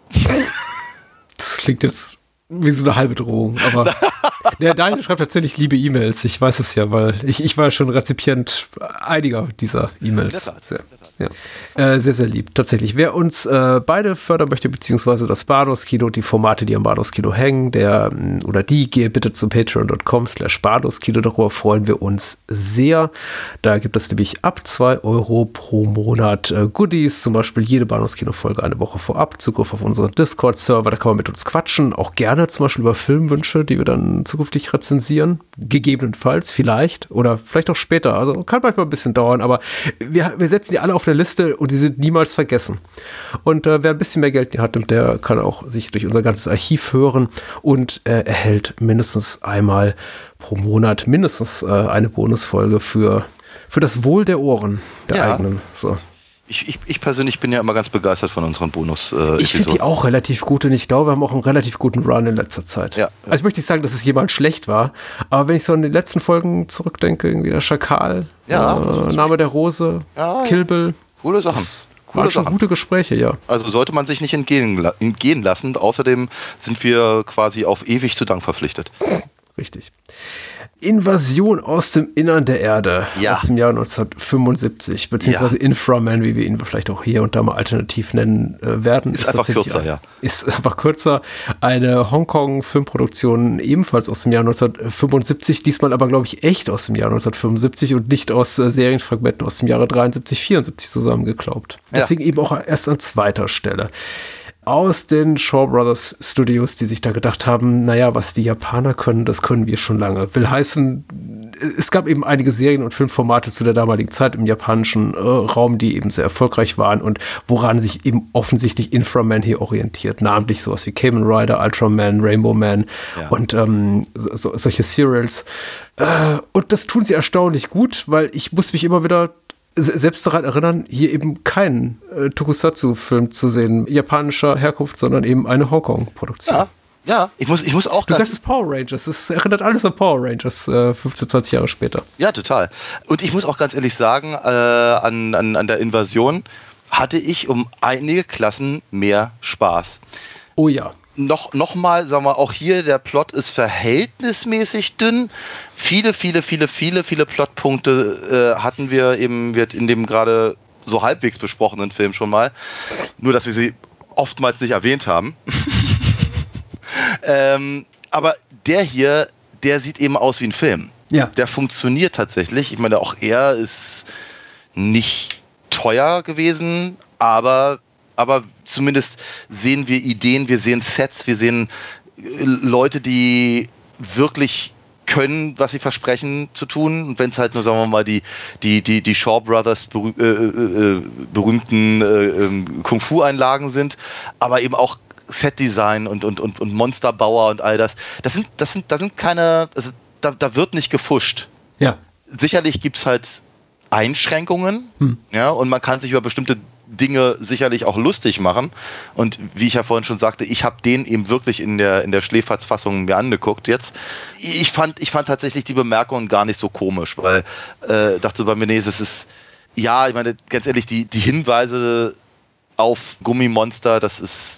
Speaker 5: Das klingt jetzt wie so eine halbe Drohung, aber der Daniel schreibt tatsächlich liebe E-Mails. Ich weiß es ja, weil ich, ich war schon Rezipient einiger dieser E-Mails. Sehr, ja. äh, sehr, sehr lieb, tatsächlich. Wer uns äh, beide fördern möchte, beziehungsweise das Bardos-Kino, die Formate, die am Bardos-Kino hängen, der oder die, gehe bitte zu patreon punkt com slash bardos-kino. Darüber freuen wir uns sehr. Da gibt es nämlich ab zwei Euro pro Monat äh, Goodies, zum Beispiel jede Bardos-Kino-Folge eine Woche vorab, Zugriff auf unseren Discord-Server, da kann man mit uns quatschen, auch gerne zum Beispiel über Filmwünsche, die wir dann zukünftig rezensieren, gegebenenfalls, vielleicht oder vielleicht auch später, also kann manchmal ein bisschen dauern, aber wir, wir setzen die alle auf eine Liste und die sind niemals vergessen. Und äh, wer ein bisschen mehr Geld in die Hand nimmt, der kann auch sich durch unser ganzes Archiv hören und äh, erhält mindestens einmal pro Monat mindestens äh, eine Bonusfolge für, für das Wohl der Ohren der
Speaker 6: ja.
Speaker 5: eigenen. So.
Speaker 6: Ich, ich, ich persönlich bin ja immer ganz begeistert von unseren Bonus. Äh,
Speaker 5: ich finde die auch relativ gut und ich glaube, wir haben auch einen relativ guten Run in letzter Zeit. Ja, ja. Also ich möchte nicht sagen, dass es jemals schlecht war, aber wenn ich so an die letzten Folgen zurückdenke, irgendwie der Schakal, ja, äh, Name der Rose, ja, Kill Bill.
Speaker 6: Coole Sachen.
Speaker 5: Das
Speaker 6: Coole
Speaker 5: waren schon
Speaker 6: Sachen.
Speaker 5: gute Gespräche, ja.
Speaker 6: Also sollte man sich nicht entgehen, entgehen lassen. Außerdem sind wir quasi auf ewig zu Dank verpflichtet.
Speaker 5: Richtig. Invasion aus dem Innern der Erde
Speaker 6: ja.
Speaker 5: aus dem Jahr neunzehnhundertfünfundsiebzig, beziehungsweise ja. Inframan, wie wir ihn vielleicht auch hier und da mal alternativ nennen äh, werden.
Speaker 6: Ist, ist einfach kürzer, ja.
Speaker 5: Ist einfach kürzer. Eine Hongkong-Filmproduktion ebenfalls aus dem Jahr neunzehnhundertfünfundsiebzig, diesmal aber, glaube ich, echt aus dem Jahr neunzehnhundertfünfundsiebzig und nicht aus äh, Serienfragmenten aus dem Jahre dreiundsiebzig, vierundsiebzig zusammengeklaubt. Ja. Deswegen eben auch erst an zweiter Stelle. Aus den Shaw Brothers Studios, die sich da gedacht haben, naja, was die Japaner können, das können wir schon lange. Will heißen, es gab eben einige Serien- und Filmformate zu der damaligen Zeit im japanischen äh, Raum, die eben sehr erfolgreich waren und woran sich eben offensichtlich Inframan hier orientiert. Namentlich sowas wie Kamen Rider, Ultraman, Rainbow Man ja. und ähm, so, solche Serials. Äh, und das tun sie erstaunlich gut, weil ich muss mich immer wieder selbst daran erinnern, hier eben keinen äh, Tokusatsu-Film zu sehen, japanischer Herkunft, sondern eben eine Hongkong-Produktion.
Speaker 6: Ja, ja, ich muss, ich muss auch...
Speaker 5: Du sagst es Power Rangers, es erinnert alles an Power Rangers, äh, fünfzehn, zwanzig Jahre später.
Speaker 6: Ja, total. Und ich muss auch ganz ehrlich sagen, äh, an, an, an der Invasion hatte ich um einige Klassen mehr Spaß.
Speaker 5: Oh ja.
Speaker 6: Noch, noch mal, sagen wir, auch hier, der Plot ist verhältnismäßig dünn. Viele, viele, viele, viele, viele Plotpunkte äh, hatten wir eben wird in dem gerade so halbwegs besprochenen Film schon mal. Nur, dass wir sie oftmals nicht erwähnt haben. ähm, aber der hier, der sieht eben aus wie ein Film.
Speaker 5: Ja.
Speaker 6: Der funktioniert tatsächlich. Ich meine, auch er ist nicht teuer gewesen, aber aber zumindest sehen wir Ideen, wir sehen Sets, wir sehen Leute, die wirklich können, was sie versprechen zu tun. Und wenn es halt nur, sagen wir mal, die, die, die, die Shaw Brothers berüh- äh, äh, berühmten äh, Kung-Fu-Einlagen sind, aber eben auch Set-Design und, und, und, und Monsterbauer und all das. Das sind, das sind, das sind keine, also da, da wird nicht gefuscht.
Speaker 5: Ja.
Speaker 6: Sicherlich gibt es halt Einschränkungen, hm. ja, und man kann sich über bestimmte Dinge sicherlich auch lustig machen. Und wie ich ja vorhin schon sagte, ich habe den eben wirklich in der, in der Schläferz-Fassung mir angeguckt jetzt. Ich fand, ich fand tatsächlich die Bemerkungen gar nicht so komisch, weil äh, dachte so bei mir, nee, das ist, ja, ich meine, ganz ehrlich, die, die Hinweise auf Gummimonster, das ist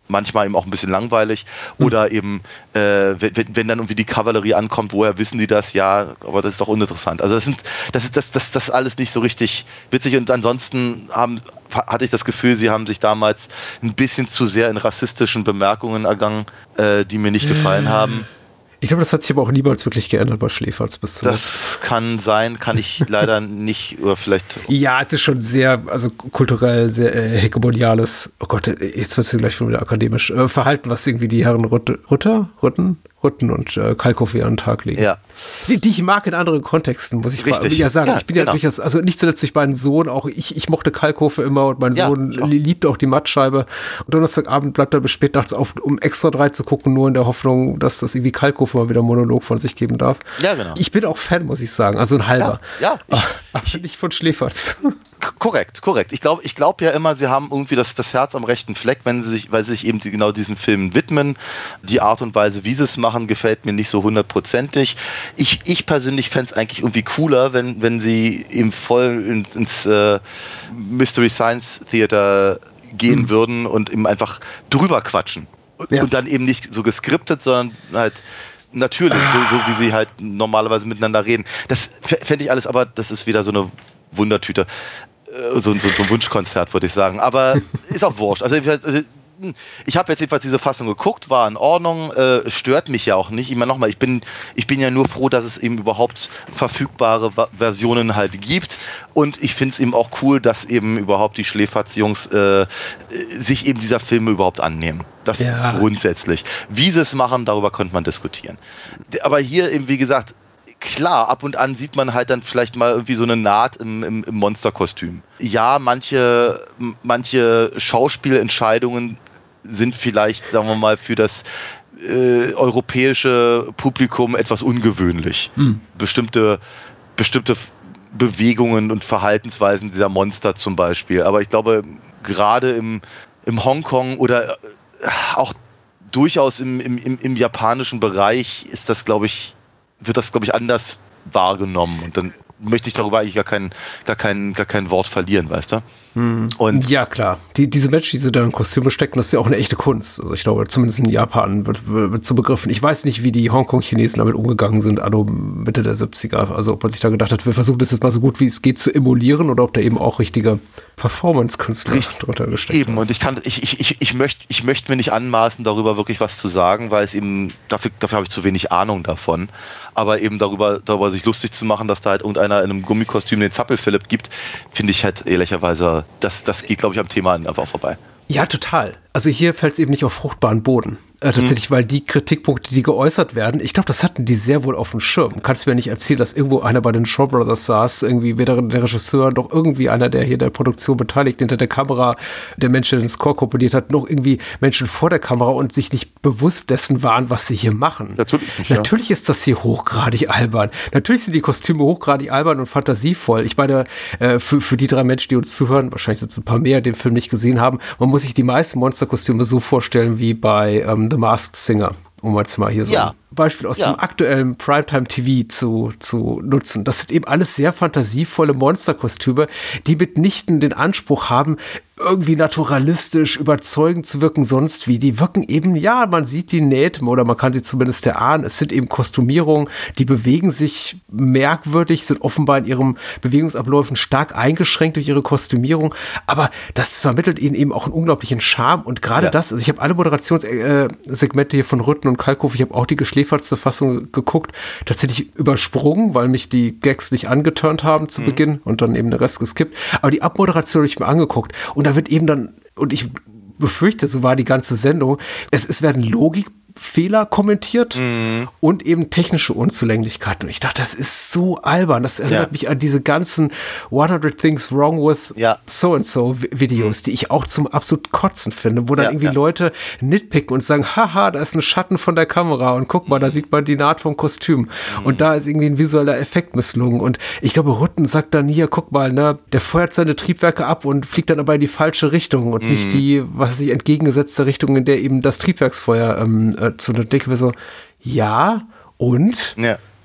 Speaker 6: manchmal eben auch ein bisschen langweilig. Oder eben, äh, wenn, wenn dann irgendwie die Kavallerie ankommt, woher wissen die das? Ja, aber das ist doch uninteressant. Also das sind, das ist das, das, das alles nicht so richtig witzig. Und ansonsten haben, hatte ich das Gefühl, sie haben sich damals ein bisschen zu sehr in rassistischen Bemerkungen ergangen, äh, die mir nicht gefallen haben.
Speaker 5: Ich glaube, das hat sich aber auch niemals wirklich geändert bei Schläferz bis zum
Speaker 6: Das kann sein, kann ich leider nicht, oder vielleicht...
Speaker 5: Ja, es ist schon sehr, also kulturell sehr äh, hegemoniales, oh Gott, jetzt wird es gleich schon wieder akademisch, äh, Verhalten, was irgendwie die Herren Rutter, Rutter, Rutten, Rutten und äh, Kalkofe an den Tag legen.
Speaker 6: Ja.
Speaker 5: Die, die ich mag in anderen Kontexten, muss ich mal, ja sagen.
Speaker 6: Ja,
Speaker 5: ich bin
Speaker 6: genau.
Speaker 5: ja durchaus, also nicht zuletzt durch meinen Sohn, auch ich, ich mochte Kalkofe immer und mein
Speaker 6: Ja,
Speaker 5: Sohn
Speaker 6: ich auch.
Speaker 5: liebt auch die Mattscheibe. Und Donnerstagabend bleibt er bis spät nachts auf, um extra drei zu gucken, nur in der Hoffnung, dass das irgendwie Kalkofe mal wieder einen Monolog von sich geben darf.
Speaker 6: Ja, genau.
Speaker 5: Ich bin auch Fan, muss ich sagen, also ein halber.
Speaker 6: Ja, ja.
Speaker 5: Aber nicht von Schläferz.
Speaker 6: K- Korrekt, korrekt. Ich glaube ich glaub ja immer, sie haben irgendwie das, das Herz am rechten Fleck, wenn sie sich, weil sie sich eben die, genau diesen Filmen widmen. Die Art und Weise, wie sie es machen, gefällt mir nicht so hundertprozentig. Ich, ich persönlich fände es eigentlich irgendwie cooler, wenn, wenn sie eben voll ins, ins äh, Mystery Science Theater gehen mhm. würden und eben einfach drüber quatschen. Und,
Speaker 5: Ja.
Speaker 6: und dann eben nicht so geskriptet, sondern halt natürlich, so, so wie sie halt normalerweise miteinander reden. Das fände ich alles, aber das ist wieder so eine Wundertüte. Äh, So, so, so ein Wunschkonzert, würde ich sagen. Aber ist auch wurscht. Also, also ich habe jetzt jedenfalls diese Fassung geguckt, war in Ordnung, äh, stört mich ja auch nicht. Ich meine nochmal, ich bin, ich bin ja nur froh, dass es eben überhaupt verfügbare Va- Versionen halt gibt. Und ich finde es eben auch cool, dass eben überhaupt die Schläferz-Jungs äh, sich eben dieser Filme überhaupt annehmen. Das
Speaker 5: Ja.
Speaker 6: grundsätzlich. Wie sie es machen, darüber könnte man diskutieren. Aber hier eben, wie gesagt, klar, ab und an sieht man halt dann vielleicht mal irgendwie so eine Naht im, im, im Monsterkostüm. Ja, manche, manche Schauspielentscheidungen sind vielleicht, sagen wir mal, für das äh, europäische Publikum etwas ungewöhnlich.
Speaker 5: Hm.
Speaker 6: Bestimmte, bestimmte F- Bewegungen und Verhaltensweisen dieser Monster zum Beispiel. Aber ich glaube, gerade im, im Hongkong oder äh, auch durchaus im, im, im, im japanischen Bereich ist das, glaube ich, wird das, glaube ich, anders wahrgenommen. Und dann möchte ich darüber eigentlich gar kein, gar kein, gar kein Wort verlieren, weißt du? Und
Speaker 5: Ja, klar. Die, diese Menschen, die sie da in Kostüme stecken, das ist ja auch eine echte Kunst. Also ich glaube, zumindest in Japan wird, wird, wird so begriffen. Ich weiß nicht, wie die Hongkong-Chinesen damit umgegangen sind, anno Mitte der siebziger. Also ob man sich da gedacht hat, wir versuchen das jetzt mal so gut wie es geht zu emulieren oder ob da eben auch richtige Performance-Künstler drunter gesteckt
Speaker 6: eben,
Speaker 5: haben.
Speaker 6: und ich kann, ich, ich, ich, ich möchte ich möchte mir nicht anmaßen, darüber wirklich was zu sagen, weil es eben, dafür, dafür habe ich zu wenig Ahnung davon. Aber eben darüber, darüber sich lustig zu machen, dass da halt irgendeiner in einem Gummikostüm den Zappel-Philipp gibt, finde ich halt ehrlicherweise, das, das geht, glaube ich, am Thema einfach vorbei.
Speaker 5: Ja, total. Also hier fällt es eben nicht auf fruchtbaren Boden. Äh, tatsächlich, mhm. weil die Kritikpunkte, die geäußert werden, ich glaube, das hatten die sehr wohl auf dem Schirm. Kannst du mir nicht erzählen, dass irgendwo einer bei den Shaw Brothers saß, irgendwie weder der Regisseur noch irgendwie einer, der hier der Produktion beteiligt, hinter der Kamera, der Mensch, der den Score komponiert hat, noch irgendwie Menschen vor der Kamera und sich nicht bewusst dessen waren, was sie hier machen.
Speaker 6: Natürlich nicht,
Speaker 5: Natürlich ist das hier hochgradig albern. Natürlich sind die Kostüme hochgradig albern und fantasievoll. Ich meine, äh, für, für die drei Menschen, die uns zuhören, wahrscheinlich sind es ein paar mehr, die den Film nicht gesehen haben, man muss sich die meisten Monsterkostüme so vorstellen wie bei ähm, The Masked Singer, um jetzt mal hier so
Speaker 6: Ja.
Speaker 5: ein Beispiel aus
Speaker 6: Ja.
Speaker 5: dem aktuellen Primetime-T V zu, zu nutzen. Das sind eben alles sehr fantasievolle Monsterkostüme, die mitnichten den Anspruch haben, irgendwie naturalistisch, überzeugend zu wirken, sonst wie. Die wirken eben, ja, man sieht die Nähte oder man kann sie zumindest erahnen. Es sind eben Kostümierungen, die bewegen sich merkwürdig, sind offenbar in ihrem Bewegungsabläufen stark eingeschränkt durch ihre Kostümierung, aber das vermittelt ihnen eben auch einen unglaublichen Charme und gerade
Speaker 6: Ja.
Speaker 5: das, also ich habe alle Moderationssegmente hier von Rütten und Kalkofe, ich habe auch die geschläfertste Fassung geguckt, tatsächlich übersprungen, weil mich die Gags nicht angeturnt haben zu
Speaker 6: Mhm.
Speaker 5: Beginn und dann eben den Rest geskippt, aber die Abmoderation habe ich mir angeguckt und da wird eben dann, und ich befürchte, so war die ganze Sendung, es, es werden Logikfehler kommentiert
Speaker 6: Mhm.
Speaker 5: und eben technische Unzulänglichkeiten. Und ich dachte, das ist so albern. Das erinnert
Speaker 6: Ja.
Speaker 5: mich an diese ganzen hundert Things Wrong with
Speaker 6: Ja.
Speaker 5: So-and-so Videos, die ich auch zum absolut Kotzen finde, wo dann
Speaker 6: Ja,
Speaker 5: irgendwie
Speaker 6: ja.
Speaker 5: Leute nitpicken und sagen, haha, da ist ein Schatten von der Kamera und guck mal, da sieht man die Naht vom Kostüm. Und da ist irgendwie ein visueller Effekt misslungen. Und ich glaube, Rutten sagt dann hier, guck mal, ne, der feuert seine Triebwerke ab und fliegt dann aber in die falsche Richtung und nicht die, was weiß ich, entgegengesetzte Richtung, in der eben das Triebwerksfeuer ähm, äh, zu einer Decke so, ja, und?
Speaker 6: Ja.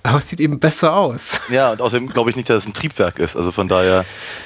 Speaker 5: Aber es sieht eben besser aus.
Speaker 6: Ja, und außerdem glaube ich nicht, dass es ein Triebwerk ist. Also von daher.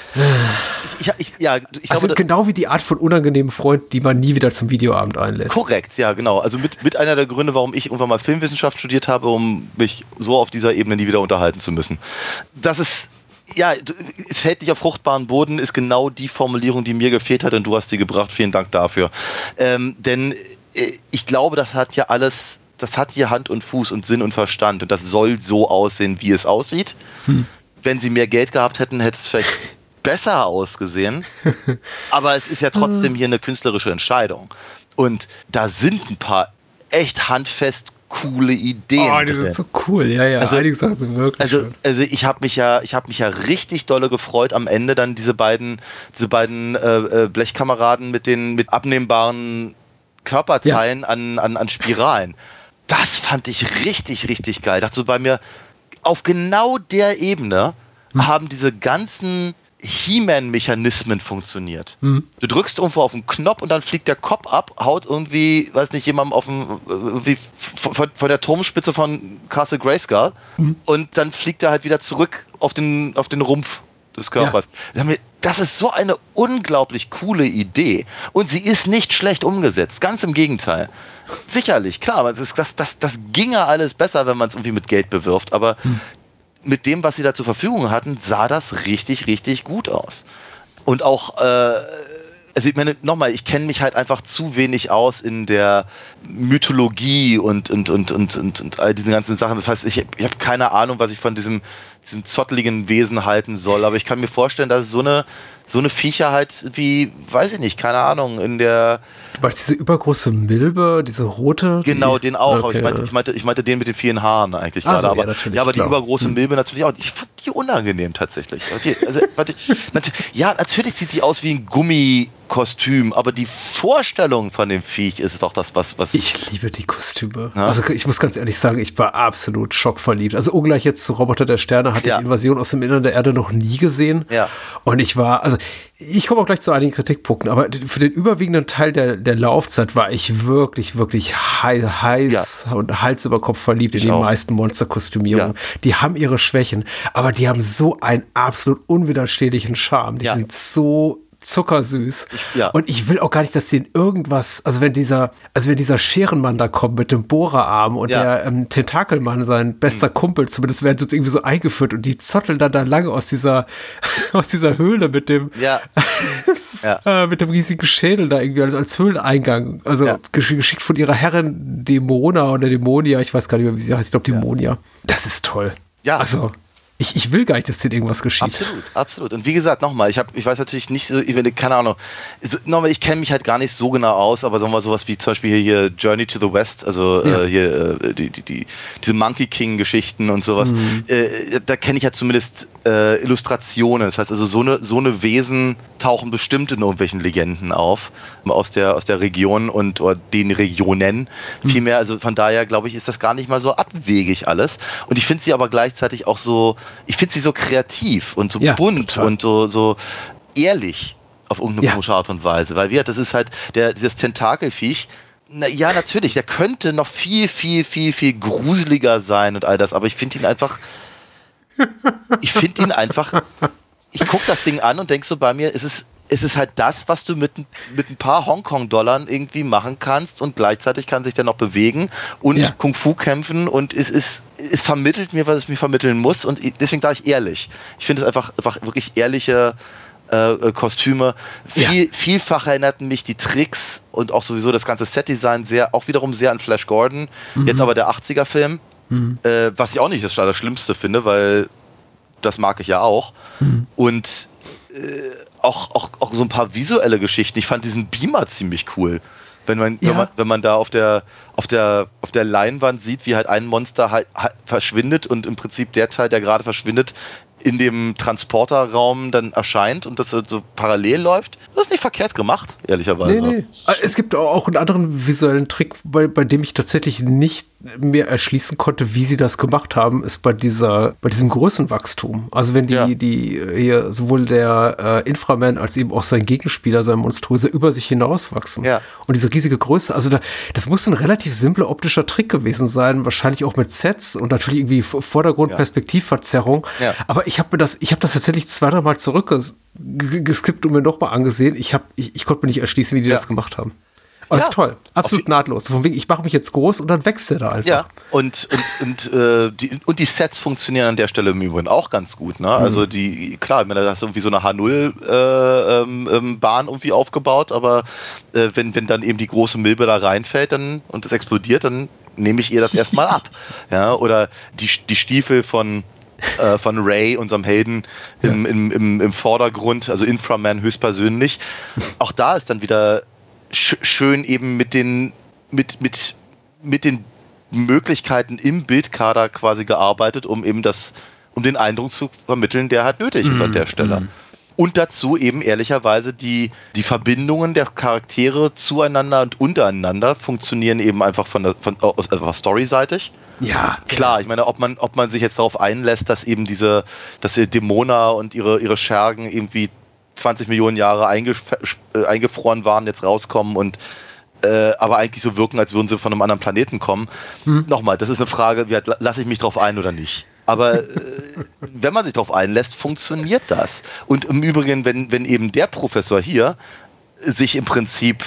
Speaker 6: Ich, ich, ja, ich
Speaker 5: also
Speaker 6: glaube,
Speaker 5: genau wie die Art von unangenehmen Freund, die man nie wieder zum Videoabend einlädt.
Speaker 6: Korrekt, ja, genau. Also mit, mit einer der Gründe, warum ich irgendwann mal Filmwissenschaft studiert habe, um mich so auf dieser Ebene nie wieder unterhalten zu müssen. Das ist, ja, es fällt nicht auf fruchtbaren Boden, ist genau die Formulierung, die mir gefehlt hat, und du hast sie gebracht. Vielen Dank dafür. Ähm, denn ich glaube, das hat ja alles, das hat hier Hand und Fuß und Sinn und Verstand, und das soll so aussehen, wie es aussieht. Hm. Wenn sie mehr Geld gehabt hätten, hätte es vielleicht besser ausgesehen, aber es ist ja trotzdem hier eine künstlerische Entscheidung. Und da sind ein paar echt handfest coole Ideen.
Speaker 5: Oh, die sind so cool, ja, ja.
Speaker 6: Also,
Speaker 5: einige Sachen sind wirklich
Speaker 6: Also,
Speaker 5: schön.
Speaker 6: also ich habe mich ja, ich habe mich ja richtig dolle gefreut, am Ende dann diese beiden, diese beiden äh, Blechkameraden mit den mit abnehmbaren Körperteilen ja. an, an, an Spiralen. Das fand ich richtig, richtig geil. Dachte so bei mir, auf genau der Ebene hm. haben diese ganzen He-Man-Mechanismen funktioniert. Mhm. Du drückst irgendwo auf den Knopf und dann fliegt der Kopf ab, haut irgendwie, weiß nicht, jemandem auf dem, irgendwie von, von der Turmspitze von Castle Grayskull mhm. und dann fliegt er halt wieder zurück auf den, auf den Rumpf des Körpers. Ja. Das ist so eine unglaublich coole Idee. Und sie ist nicht schlecht umgesetzt. Ganz im Gegenteil. Sicherlich, klar, das, ist, das, das, das ginge alles besser, wenn man es irgendwie mit Geld bewirft, aber mhm. mit dem, was sie da zur Verfügung hatten, sah das richtig, richtig gut aus. Und auch, äh, also ich meine, nochmal, ich kenne mich halt einfach zu wenig aus in der Mythologie und, und, und, und, und, und all diesen ganzen Sachen. Das heißt, ich, ich habe keine Ahnung, was ich von diesem, diesem zotteligen Wesen halten soll, aber ich kann mir vorstellen, dass so eine, so eine Viecher halt wie, weiß ich nicht, keine Ahnung, in der...
Speaker 5: Du meinst diese übergroße Milbe, diese rote?
Speaker 6: Genau,
Speaker 5: die,
Speaker 6: den auch.
Speaker 5: okay.
Speaker 6: Ich, meinte, ich, meinte, ich meinte den mit den vielen Haaren eigentlich gerade.
Speaker 5: So,
Speaker 6: aber,
Speaker 5: ja,
Speaker 6: ja, aber die
Speaker 5: klar.
Speaker 6: übergroße Milbe natürlich auch. Ich fand die unangenehm tatsächlich. Die, also, warte, ja, natürlich sieht die aus wie ein Gummikostüm, aber die Vorstellung von dem Viech ist doch das, was... was
Speaker 5: ich liebe die Kostüme.
Speaker 6: Ja?
Speaker 5: Also ich muss ganz ehrlich sagen, ich war absolut schockverliebt. Also ungleich jetzt zu Roboter der Sterne hatte
Speaker 6: ja.
Speaker 5: ich Invasion aus dem Innern der Erde noch nie gesehen.
Speaker 6: Ja.
Speaker 5: Und ich war, also ich komme auch gleich zu einigen Kritikpunkten, aber für den überwiegenden Teil der, der Laufzeit war ich wirklich, wirklich heiß, heiß ja. und Hals über Kopf verliebt ich in die auch. meisten Monsterkostümierungen. Ja. Die haben ihre Schwächen, aber die haben so einen absolut unwiderstehlichen Charme. Die ja. sind so zuckersüß. Ich, ja. Und ich will auch gar nicht, dass sie in irgendwas, also wenn dieser, also wenn dieser Scherenmann da kommt mit dem Bohrerarm und ja. der ähm, Tentakelmann, sein bester mhm. Kumpel, zumindest werden sie uns irgendwie so eingeführt und die zotteln dann da lange aus dieser, aus dieser Höhle mit dem,
Speaker 6: ja. ja.
Speaker 5: äh, mit dem riesigen Schädel da irgendwie als, als Höhleneingang. Also ja. gesch- geschickt von ihrer Herrin Dämona oder Dämonia, ich weiß gar nicht mehr, wie sie heißt, ich glaube Dämonia. Ja. Das ist toll.
Speaker 6: Ja.
Speaker 5: Also, Ich, ich will gar nicht, dass denen irgendwas geschieht.
Speaker 6: Absolut, absolut. Und wie gesagt, nochmal, ich, hab, ich weiß natürlich nicht so, ich, keine Ahnung, so, nochmal, ich kenne mich halt gar nicht so genau aus, aber sagen wir mal sowas wie zum Beispiel hier, hier Journey to the West, also ja. äh, hier äh, die, die, die, diese Monkey King-Geschichten und sowas, mhm. äh, da kenne ich ja zumindest äh, Illustrationen. Das heißt also, so eine, so eine Wesen tauchen bestimmt in irgendwelchen Legenden auf, aus der, aus der Region und oder den Regionen. Mhm. Vielmehr, also von daher, glaube ich, ist das gar nicht mal so abwegig alles. Und ich finde sie aber gleichzeitig auch so, ich finde sie so kreativ und so ja, bunt total. und so, so ehrlich auf irgendeine ja. komische Art und Weise. Weil wir, das ist halt der, dieses Tentakelviech. Na ja, natürlich, der könnte noch viel, viel, viel, viel gruseliger sein und all das, aber ich finde ihn einfach, ich finde ihn einfach, ich gucke das Ding an und denke so bei mir, es ist, es ist halt das, was du mit, mit ein paar Hongkong-Dollar irgendwie machen kannst und gleichzeitig kann sich der noch bewegen und ja. Kung-Fu kämpfen und es ist, es vermittelt mir, was es mir vermitteln muss und deswegen sage ich ehrlich. Ich finde es einfach, einfach wirklich ehrliche äh, Kostüme. Viel, ja. Vielfach erinnerten mich die Tricks und auch sowieso das ganze Set-Design sehr, auch wiederum sehr an Flash Gordon, mhm. jetzt aber der achtziger-Film, mhm. äh, was ich auch nicht das Schlimmste finde, weil das mag ich ja auch. Mhm. Und äh, Auch, auch, auch so ein paar visuelle Geschichten. Ich fand diesen Beamer ziemlich cool. Wenn man, ja. wenn man, wenn man da auf der, auf der, auf der Leinwand sieht, wie halt ein Monster halt, halt verschwindet und im Prinzip der Teil, der gerade verschwindet, in dem Transporterraum dann erscheint und das so parallel läuft. Das ist nicht verkehrt gemacht, ehrlicherweise. Nee, nee.
Speaker 5: Es gibt auch einen anderen visuellen Trick, bei, bei dem ich tatsächlich nicht mehr erschließen konnte, wie sie das gemacht haben, ist bei dieser, bei diesem Größenwachstum. Also wenn die, ja. die hier sowohl der äh, Inframan als eben auch sein Gegenspieler, sein Monströser, über sich hinauswachsen. Ja. Und diese riesige Größe, also da, das muss ein relativ relativ simpler optischer Trick gewesen sein, wahrscheinlich auch mit Sets und natürlich irgendwie Vordergrund-Perspektivverzerrung.
Speaker 6: Ja.
Speaker 5: Aber ich habe mir das, ich habe das tatsächlich zwei, drei Mal zurückgeskippt und mir nochmal angesehen. Ich, hab, ich, ich konnte mir nicht erschließen, wie die
Speaker 6: ja.
Speaker 5: das gemacht haben. Aber
Speaker 6: ja.
Speaker 5: ist toll, absolut nahtlos. Von wegen, ich mache mich jetzt groß und dann wächst der da einfach.
Speaker 6: Ja, und, und, und, äh, die, und die Sets funktionieren an der Stelle im Übrigen auch ganz gut. Ne? Also
Speaker 5: Mhm.
Speaker 6: die, klar, ich meine, da hast du irgendwie so eine H null Bahn äh, ähm, Bahn irgendwie aufgebaut, aber äh, wenn, wenn dann eben die große Milbe da reinfällt dann, und es explodiert, dann nehme ich ihr das erstmal ab. Ja? Oder die, die Stiefel von äh, von Ray, unserem Helden, im, ja. im, im, im Vordergrund, also Inframan höchstpersönlich. Auch da ist dann wieder schön eben mit den mit, mit, mit den Möglichkeiten im Bildkader quasi gearbeitet, um eben das, um den Eindruck zu vermitteln, der halt nötig ist mm, an der Stelle. Mm. Und dazu eben ehrlicherweise die, die Verbindungen der Charaktere zueinander und untereinander funktionieren eben einfach von der von, also storyseitig.
Speaker 5: Ja.
Speaker 6: Klar, ich meine, ob man, ob man sich jetzt darauf einlässt, dass eben diese, dass die Dämona und ihre, ihre Schergen irgendwie zwanzig Millionen Jahre eingef- äh, eingefroren waren, jetzt rauskommen und äh, aber eigentlich so wirken, als würden sie von einem anderen Planeten kommen. Hm. Nochmal, das ist eine Frage, wie, lasse ich mich drauf ein oder nicht? Aber äh, wenn man sich darauf einlässt, funktioniert das. Und im Übrigen, wenn, wenn eben der Professor hier sich im Prinzip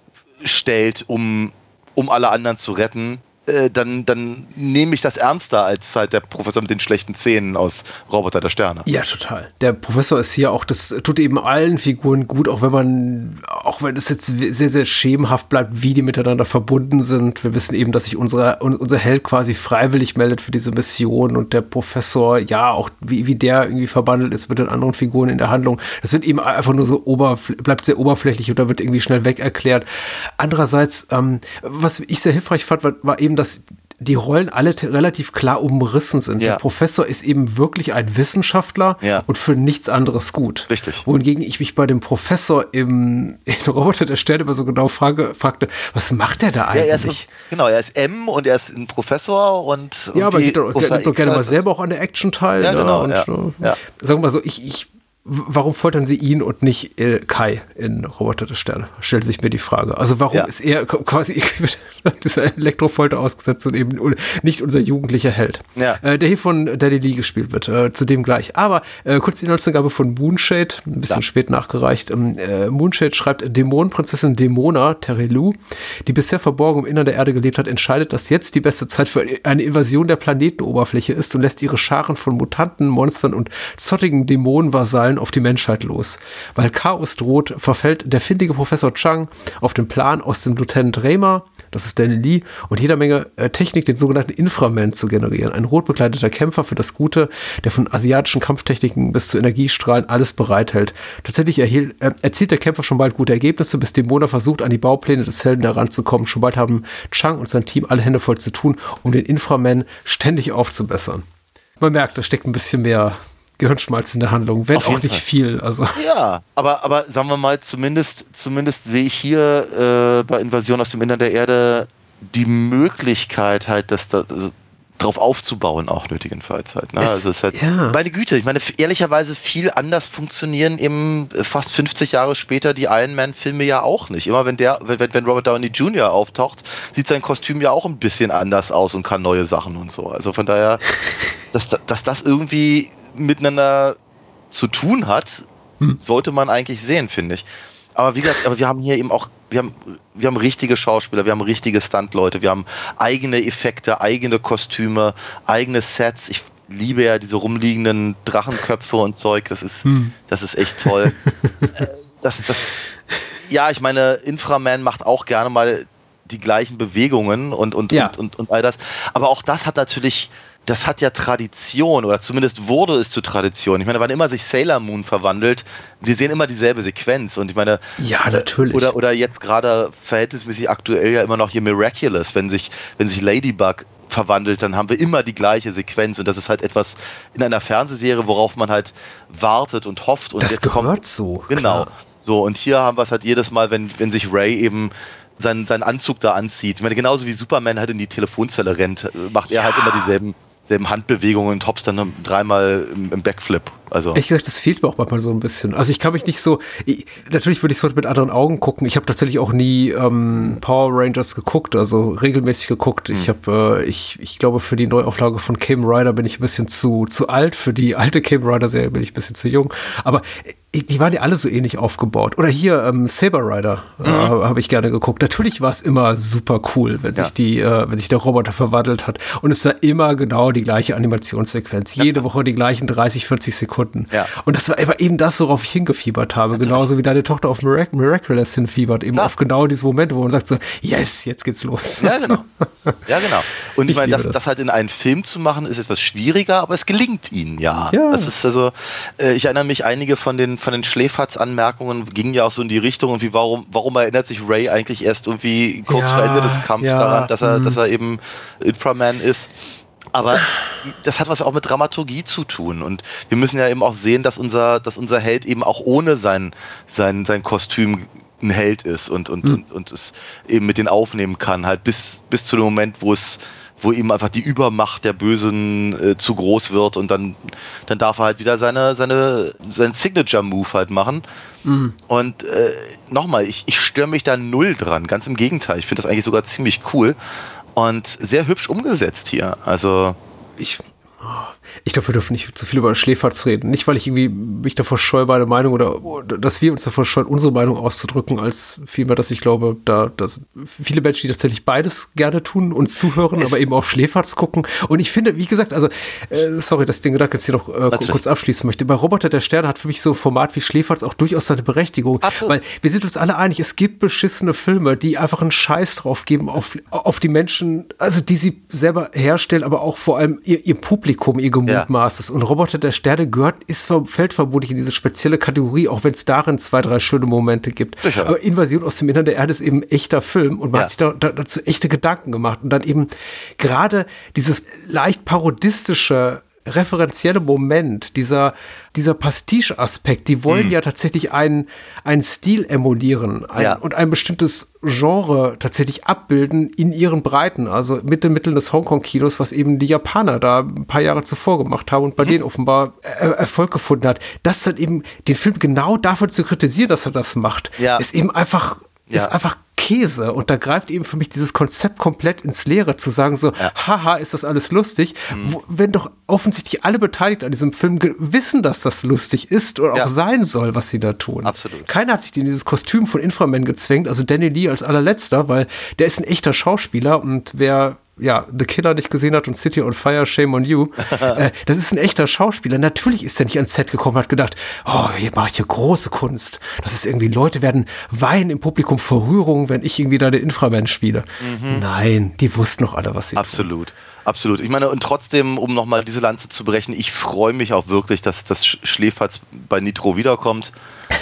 Speaker 6: stellt, um, um alle anderen zu retten, äh, dann, dann nehme ich das ernster als halt der Professor mit den schlechten Zähnen aus Roboter der Sterne.
Speaker 5: Ja, total. Der Professor ist hier auch, das tut eben allen Figuren gut, auch wenn man, auch wenn es jetzt sehr, sehr schemenhaft bleibt, wie die miteinander verbunden sind. Wir wissen eben, dass sich unsere, unser Held quasi freiwillig meldet für diese Mission und der Professor, ja, auch wie, wie der irgendwie verbandelt ist mit den anderen Figuren in der Handlung. Das wird eben einfach nur so oberfl- bleibt sehr oberflächlich oder wird irgendwie schnell weg erklärt. Andererseits, ähm, was ich sehr hilfreich fand, war, war eben, dass die Rollen alle t- relativ klar umrissen sind.
Speaker 6: Ja.
Speaker 5: Der Professor ist eben wirklich ein Wissenschaftler
Speaker 6: ja.
Speaker 5: und für nichts anderes gut.
Speaker 6: Richtig.
Speaker 5: Wohingegen ich mich bei dem Professor im in Roboter der Sterne immer so genau frage, fragte, was macht der da eigentlich?
Speaker 6: Ja, er ist, genau, er ist M und er ist ein Professor und, und
Speaker 5: ja, aber
Speaker 6: die
Speaker 5: geht doch, geht doch gerne mal selber auch an der Action teil.
Speaker 6: Ja, genau.
Speaker 5: Und,
Speaker 6: ja.
Speaker 5: äh,
Speaker 6: Ja.
Speaker 5: Sagen wir mal so, ich, ich warum foltern sie ihn und nicht äh, Kai in Roboter der Sterne? Stellt sich mir die Frage. Also warum
Speaker 6: Ja.
Speaker 5: ist er quasi dieser Elektrofolter ausgesetzt und eben nicht unser jugendlicher Held?
Speaker 6: Ja.
Speaker 5: Äh, der hier von Daddy Lee gespielt wird, äh, zu dem gleich. Aber äh, kurz die Inhaltsangabe von Moonshade, ein bisschen
Speaker 6: Ja.
Speaker 5: spät nachgereicht. Ähm, äh, Moonshade schreibt, Dämonenprinzessin Dämona, Terelu, die bisher verborgen im Innern der Erde gelebt hat, entscheidet, dass jetzt die beste Zeit für eine Invasion der Planetenoberfläche ist und lässt ihre Scharen von Mutanten, Monstern und zottigen Dämonenvasallen auf die Menschheit los. Weil Chaos droht, verfällt der findige Professor Chang auf den Plan, aus dem Lieutenant Raymer, das ist Danny Lee, und jeder Menge äh, Technik den sogenannten Inframan zu generieren. Ein rot bekleideter Kämpfer für das Gute, der von asiatischen Kampftechniken bis zu Energiestrahlen alles bereithält. Tatsächlich erhielt, äh, erzielt der Kämpfer schon bald gute Ergebnisse, bis Dämona versucht, an die Baupläne des Helden heranzukommen. Schon bald haben Chang und sein Team alle Hände voll zu tun, um den Inframan ständig aufzubessern. Man merkt, da steckt ein bisschen mehr Gehirnschmalz in der Handlung, wenn auch nicht Fall. viel. Also.
Speaker 6: Ja, aber, aber sagen wir mal, zumindest, zumindest sehe ich hier äh, bei Invasion aus dem Innern der Erde die Möglichkeit halt, dass da also, drauf aufzubauen, auch nötigenfalls halt. Ne?
Speaker 5: Es,
Speaker 6: also es ist halt,
Speaker 5: ja.
Speaker 6: meine Güte, ich meine, ehrlicherweise viel anders funktionieren eben fast fünfzig Jahre später die Iron Man-Filme ja auch nicht. Immer wenn der, wenn, wenn Robert Downey Junior auftaucht, sieht sein Kostüm ja auch ein bisschen anders aus und kann neue Sachen und so. Also von daher, dass, dass das irgendwie miteinander zu tun hat, hm. sollte man eigentlich sehen, finde ich. Aber wie gesagt, aber wir haben hier eben auch, wir haben, wir haben richtige Schauspieler, wir haben richtige Stuntleute, wir haben eigene Effekte, eigene Kostüme, eigene Sets. Ich liebe ja diese rumliegenden Drachenköpfe und Zeug, das ist, hm. das ist echt toll. das, das, ja, ich meine, Inframan macht auch gerne mal die gleichen Bewegungen und, und, ja. und, und, und all das. Aber auch das hat natürlich, das hat ja Tradition, oder zumindest wurde es zu Tradition. Ich meine, wann immer sich Sailor Moon verwandelt, wir sehen immer dieselbe Sequenz. Und ich meine,
Speaker 5: ja, natürlich.
Speaker 6: Oder, oder jetzt gerade verhältnismäßig aktuell ja immer noch hier Miraculous, wenn sich, wenn sich Ladybug verwandelt, dann haben wir immer die gleiche Sequenz. Und das ist halt etwas in einer Fernsehserie, worauf man halt wartet und hofft. Und
Speaker 5: das
Speaker 6: jetzt
Speaker 5: gehört
Speaker 6: kommt,
Speaker 5: so.
Speaker 6: Genau.
Speaker 5: Klar. So,
Speaker 6: und hier haben wir es halt jedes Mal, wenn, wenn sich Ray eben seinen, seinen Anzug da anzieht. Ich meine, genauso wie Superman halt in die Telefonzelle rennt, macht er ja. halt immer dieselben selben Handbewegungen und hops dann dreimal im, im Backflip. Also.
Speaker 5: Ehrlich gesagt, das fehlt mir auch manchmal so ein bisschen. Also ich kann mich nicht so, ich, natürlich würde ich es heute mit anderen Augen gucken. Ich habe tatsächlich auch nie ähm, Power Rangers geguckt, also regelmäßig geguckt. Mhm. Ich habe, äh, ich, ich glaube, für die Neuauflage von Kamen Rider bin ich ein bisschen zu, zu alt. Für die alte Kamen Rider Serie bin ich ein bisschen zu jung. Aber die waren ja alle so ähnlich aufgebaut. Oder hier, ähm, Saber Rider mhm. äh, habe ich gerne geguckt. Natürlich war es immer super cool, wenn ja. sich die, äh, wenn sich der Roboter verwandelt hat. Und es war immer genau die gleiche Animationssequenz. Ja. Jede Woche die gleichen dreißig, vierzig Sekunden. Ja. Und das war aber eben das, worauf ich hingefiebert habe. Natürlich. Genauso wie deine Tochter auf Mirac- Miraculous hinfiebert. Eben ja. auf genau diese Momente, wo man sagt so, yes, jetzt geht's los.
Speaker 6: Ja, genau. Ja, genau. Und ich, ich meine, das, das. das halt in einen Film zu machen, ist etwas schwieriger, aber es gelingt ihnen ja. ja. Das ist also, äh, ich erinnere mich, einige von den von den Schläferz-Anmerkungen gingen ja auch so in die Richtung, und wie warum, warum erinnert sich Ray eigentlich erst irgendwie kurz ja, vor Ende des Kampfs ja, daran, dass er, mh. dass er eben Inframan ist. Aber das hat was auch mit Dramaturgie zu tun, und wir müssen ja eben auch sehen, dass unser, dass unser Held eben auch ohne sein, sein, sein Kostüm ein Held ist und, und, mhm. und, und es eben mit denen aufnehmen kann, halt bis, bis zu dem Moment, wo es wo ihm einfach die Übermacht der Bösen äh, zu groß wird, und dann, dann darf er halt wieder seine, seine, seinen Signature-Move halt machen. Mhm. Und äh, nochmal, ich, ich störe mich da null dran, ganz im Gegenteil. Ich finde das eigentlich sogar ziemlich cool und sehr hübsch umgesetzt hier. Also
Speaker 5: ich... Ich glaube, wir dürfen nicht zu viel über Schläferz reden. Nicht, weil ich irgendwie mich davor scheue, meine Meinung, oder, oder dass wir uns davor scheuen, unsere Meinung auszudrücken, als vielmehr, dass ich glaube, da dass viele Menschen, die tatsächlich beides gerne tun, uns zuhören, aber eben auch Schläferz gucken. Und ich finde, wie gesagt, also, äh, sorry, dass ich den Gedanken jetzt hier noch äh, kurz abschließen möchte. Bei Roboter der Sterne hat für mich so ein Format wie Schläferz auch durchaus seine Berechtigung. Absolut. Weil wir sind uns alle einig, es gibt beschissene Filme, die einfach einen Scheiß drauf geben auf, auf die Menschen, also die sie selber herstellen, aber auch vor allem ihr, ihr Publikum, ihr Mutmaßes. Ja. Und Roboter der Sterne gehört, ist, fällt vermutlich in diese spezielle Kategorie, auch wenn es darin zwei, drei schöne Momente gibt. Sicher. Aber Invasion aus dem Innern der Erde ist eben ein echter Film, und man ja. hat sich da, da, dazu echte Gedanken gemacht. Und dann eben gerade dieses leicht parodistische, referenzielle Moment, dieser, dieser Pastiche-Aspekt, die wollen hm. ja tatsächlich einen, einen Stil emulieren ein, ja. und ein bestimmtes Genre tatsächlich abbilden in ihren Breiten, also mit den Mitteln des Hongkong-Kinos, was eben die Japaner da ein paar Jahre zuvor gemacht haben und bei mhm. denen offenbar er- Erfolg gefunden hat. Das dann eben, den Film genau dafür zu kritisieren, dass er das macht, ja. ist eben einfach, ja. ist einfach Käse, und da greift eben für mich dieses Konzept komplett ins Leere, zu sagen so, ja. haha, ist das alles lustig, mhm. Wo, wenn doch offensichtlich alle Beteiligten an diesem Film ge- wissen, dass das lustig ist oder ja. auch sein soll, was sie da tun.
Speaker 6: Absolut.
Speaker 5: Keiner hat sich in dieses Kostüm von Inframan gezwängt, also Danny Lee als allerletzter, weil der ist ein echter Schauspieler, und wer ja, The Killer nicht gesehen hat und City on Fire, Shame on You, äh, das ist ein echter Schauspieler. Natürlich ist er nicht ans Set gekommen und hat gedacht, oh, hier mache ich hier große Kunst. Das ist irgendwie, Leute werden weinen im Publikum vor Rührung, wenn ich irgendwie da den Inframan spiele. Mhm. Nein, die wussten doch alle, was sie
Speaker 6: Absolut.
Speaker 5: tun.
Speaker 6: Absolut. Ich meine, und trotzdem, um nochmal diese Lanze zu brechen, ich freue mich auch wirklich, dass das Schläferz bei Nitro wiederkommt.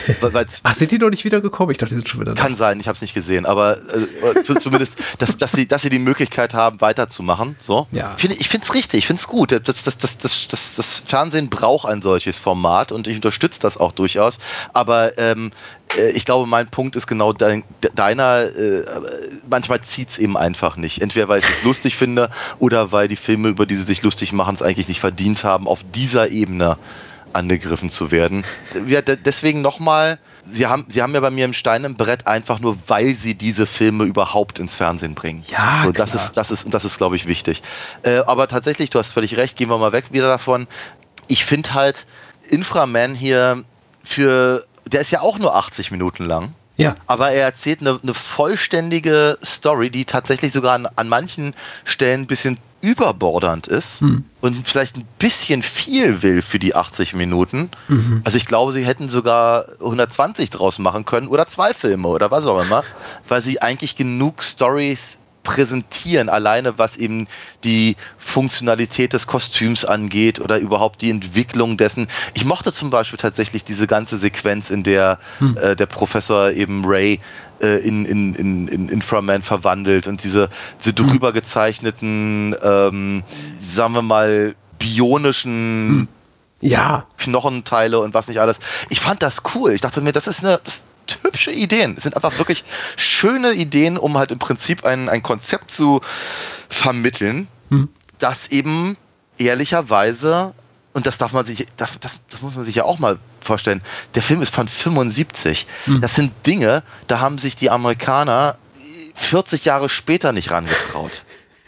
Speaker 5: Ach, sind die noch nicht wiedergekommen? Ich dachte, die sind schon wieder da.
Speaker 6: Kann sein, ich habe es nicht gesehen, aber äh, zu, zumindest, dass, dass, sie, dass sie die Möglichkeit haben, weiterzumachen. So. Ja. Find, ich finde es richtig, ich finde es gut. Das, das, das, das, das, das Fernsehen braucht ein solches Format, und ich unterstütze das auch durchaus. Aber ähm, ich glaube, mein Punkt ist genau dein, deiner, äh, manchmal zieht es eben einfach nicht. Entweder weil ich es lustig finde, oder weil die Filme, über die sie sich lustig machen, es eigentlich nicht verdient haben, auf dieser Ebene angegriffen zu werden. Ja, d- deswegen nochmal, sie haben, sie haben ja bei mir im Stein im Brett einfach nur, weil sie diese Filme überhaupt ins Fernsehen bringen.
Speaker 5: Ja,
Speaker 6: so, das ist, das ist, das ist, glaube ich, wichtig. Äh, aber tatsächlich, du hast völlig recht, gehen wir mal weg wieder davon. Ich finde halt Inframan hier für, der ist ja auch nur achtzig Minuten lang.
Speaker 5: Ja.
Speaker 6: Aber er erzählt eine, eine vollständige Story, die tatsächlich sogar an, an manchen Stellen ein bisschen überbordernd ist hm. und vielleicht ein bisschen viel will für die achtzig Minuten. Mhm. Also ich glaube, sie hätten sogar hundertzwanzig draus machen können oder zwei Filme oder was auch immer, weil sie eigentlich genug Storys präsentieren, alleine was eben die Funktionalität des Kostüms angeht oder überhaupt die Entwicklung dessen. Ich mochte zum Beispiel tatsächlich diese ganze Sequenz, in der hm. äh, der Professor eben Ray äh, in, in, in, in Inframan verwandelt, und diese, diese drüber gezeichneten, ähm, sagen wir mal, bionischen hm.
Speaker 5: ja.
Speaker 6: Knochenteile und was nicht alles. Ich fand das cool. Ich dachte mir, das ist eine... Das, hübsche Ideen. Es sind einfach wirklich schöne Ideen, um halt im Prinzip ein, ein Konzept zu vermitteln, hm. das eben ehrlicherweise, und das darf man sich, das, das, das muss man sich ja auch mal vorstellen, der Film ist von fünfundsiebzig. Mhm. Das sind Dinge, da haben sich die Amerikaner vierzig Jahre später nicht rangetraut.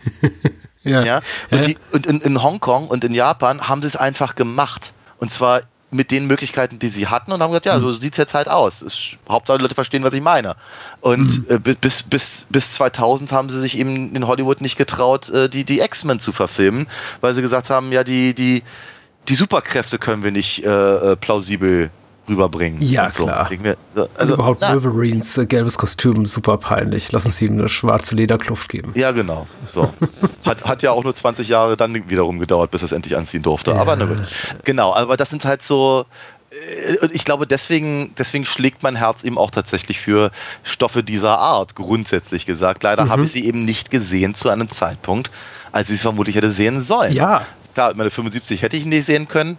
Speaker 6: ja. ja. Und, die, und in, in Hongkong und in Japan haben sie es einfach gemacht. Und zwar mit den Möglichkeiten, die sie hatten, und haben gesagt, ja, so sieht es jetzt halt aus. Ist, Hauptsache die Leute verstehen, was ich meine. Und mhm. äh, bis, bis, bis zweitausend haben sie sich eben in Hollywood nicht getraut, äh, die, die X-Men zu verfilmen, weil sie gesagt haben, ja, die, die, die Superkräfte können wir nicht äh, plausibel rüberbringen.
Speaker 5: Ja, so. Klar.
Speaker 6: Wir, so, also,
Speaker 5: überhaupt na, Wolverines äh, gelbes Kostüm, super peinlich. Lassen Sie ihm eine schwarze Lederkluft geben.
Speaker 6: Ja, genau. So. Hat, hat ja auch nur zwanzig Jahre dann wiederum gedauert, bis er es endlich anziehen durfte. Ja. Aber na gut. Genau, aber das sind halt so, äh, ich glaube, deswegen, deswegen schlägt mein Herz eben auch tatsächlich für Stoffe dieser Art, grundsätzlich gesagt. Leider mhm. habe ich sie eben nicht gesehen zu einem Zeitpunkt, als ich es vermutlich hätte sehen sollen.
Speaker 5: Ja.
Speaker 6: Klar, meine fünfundsiebzig hätte ich nicht sehen können.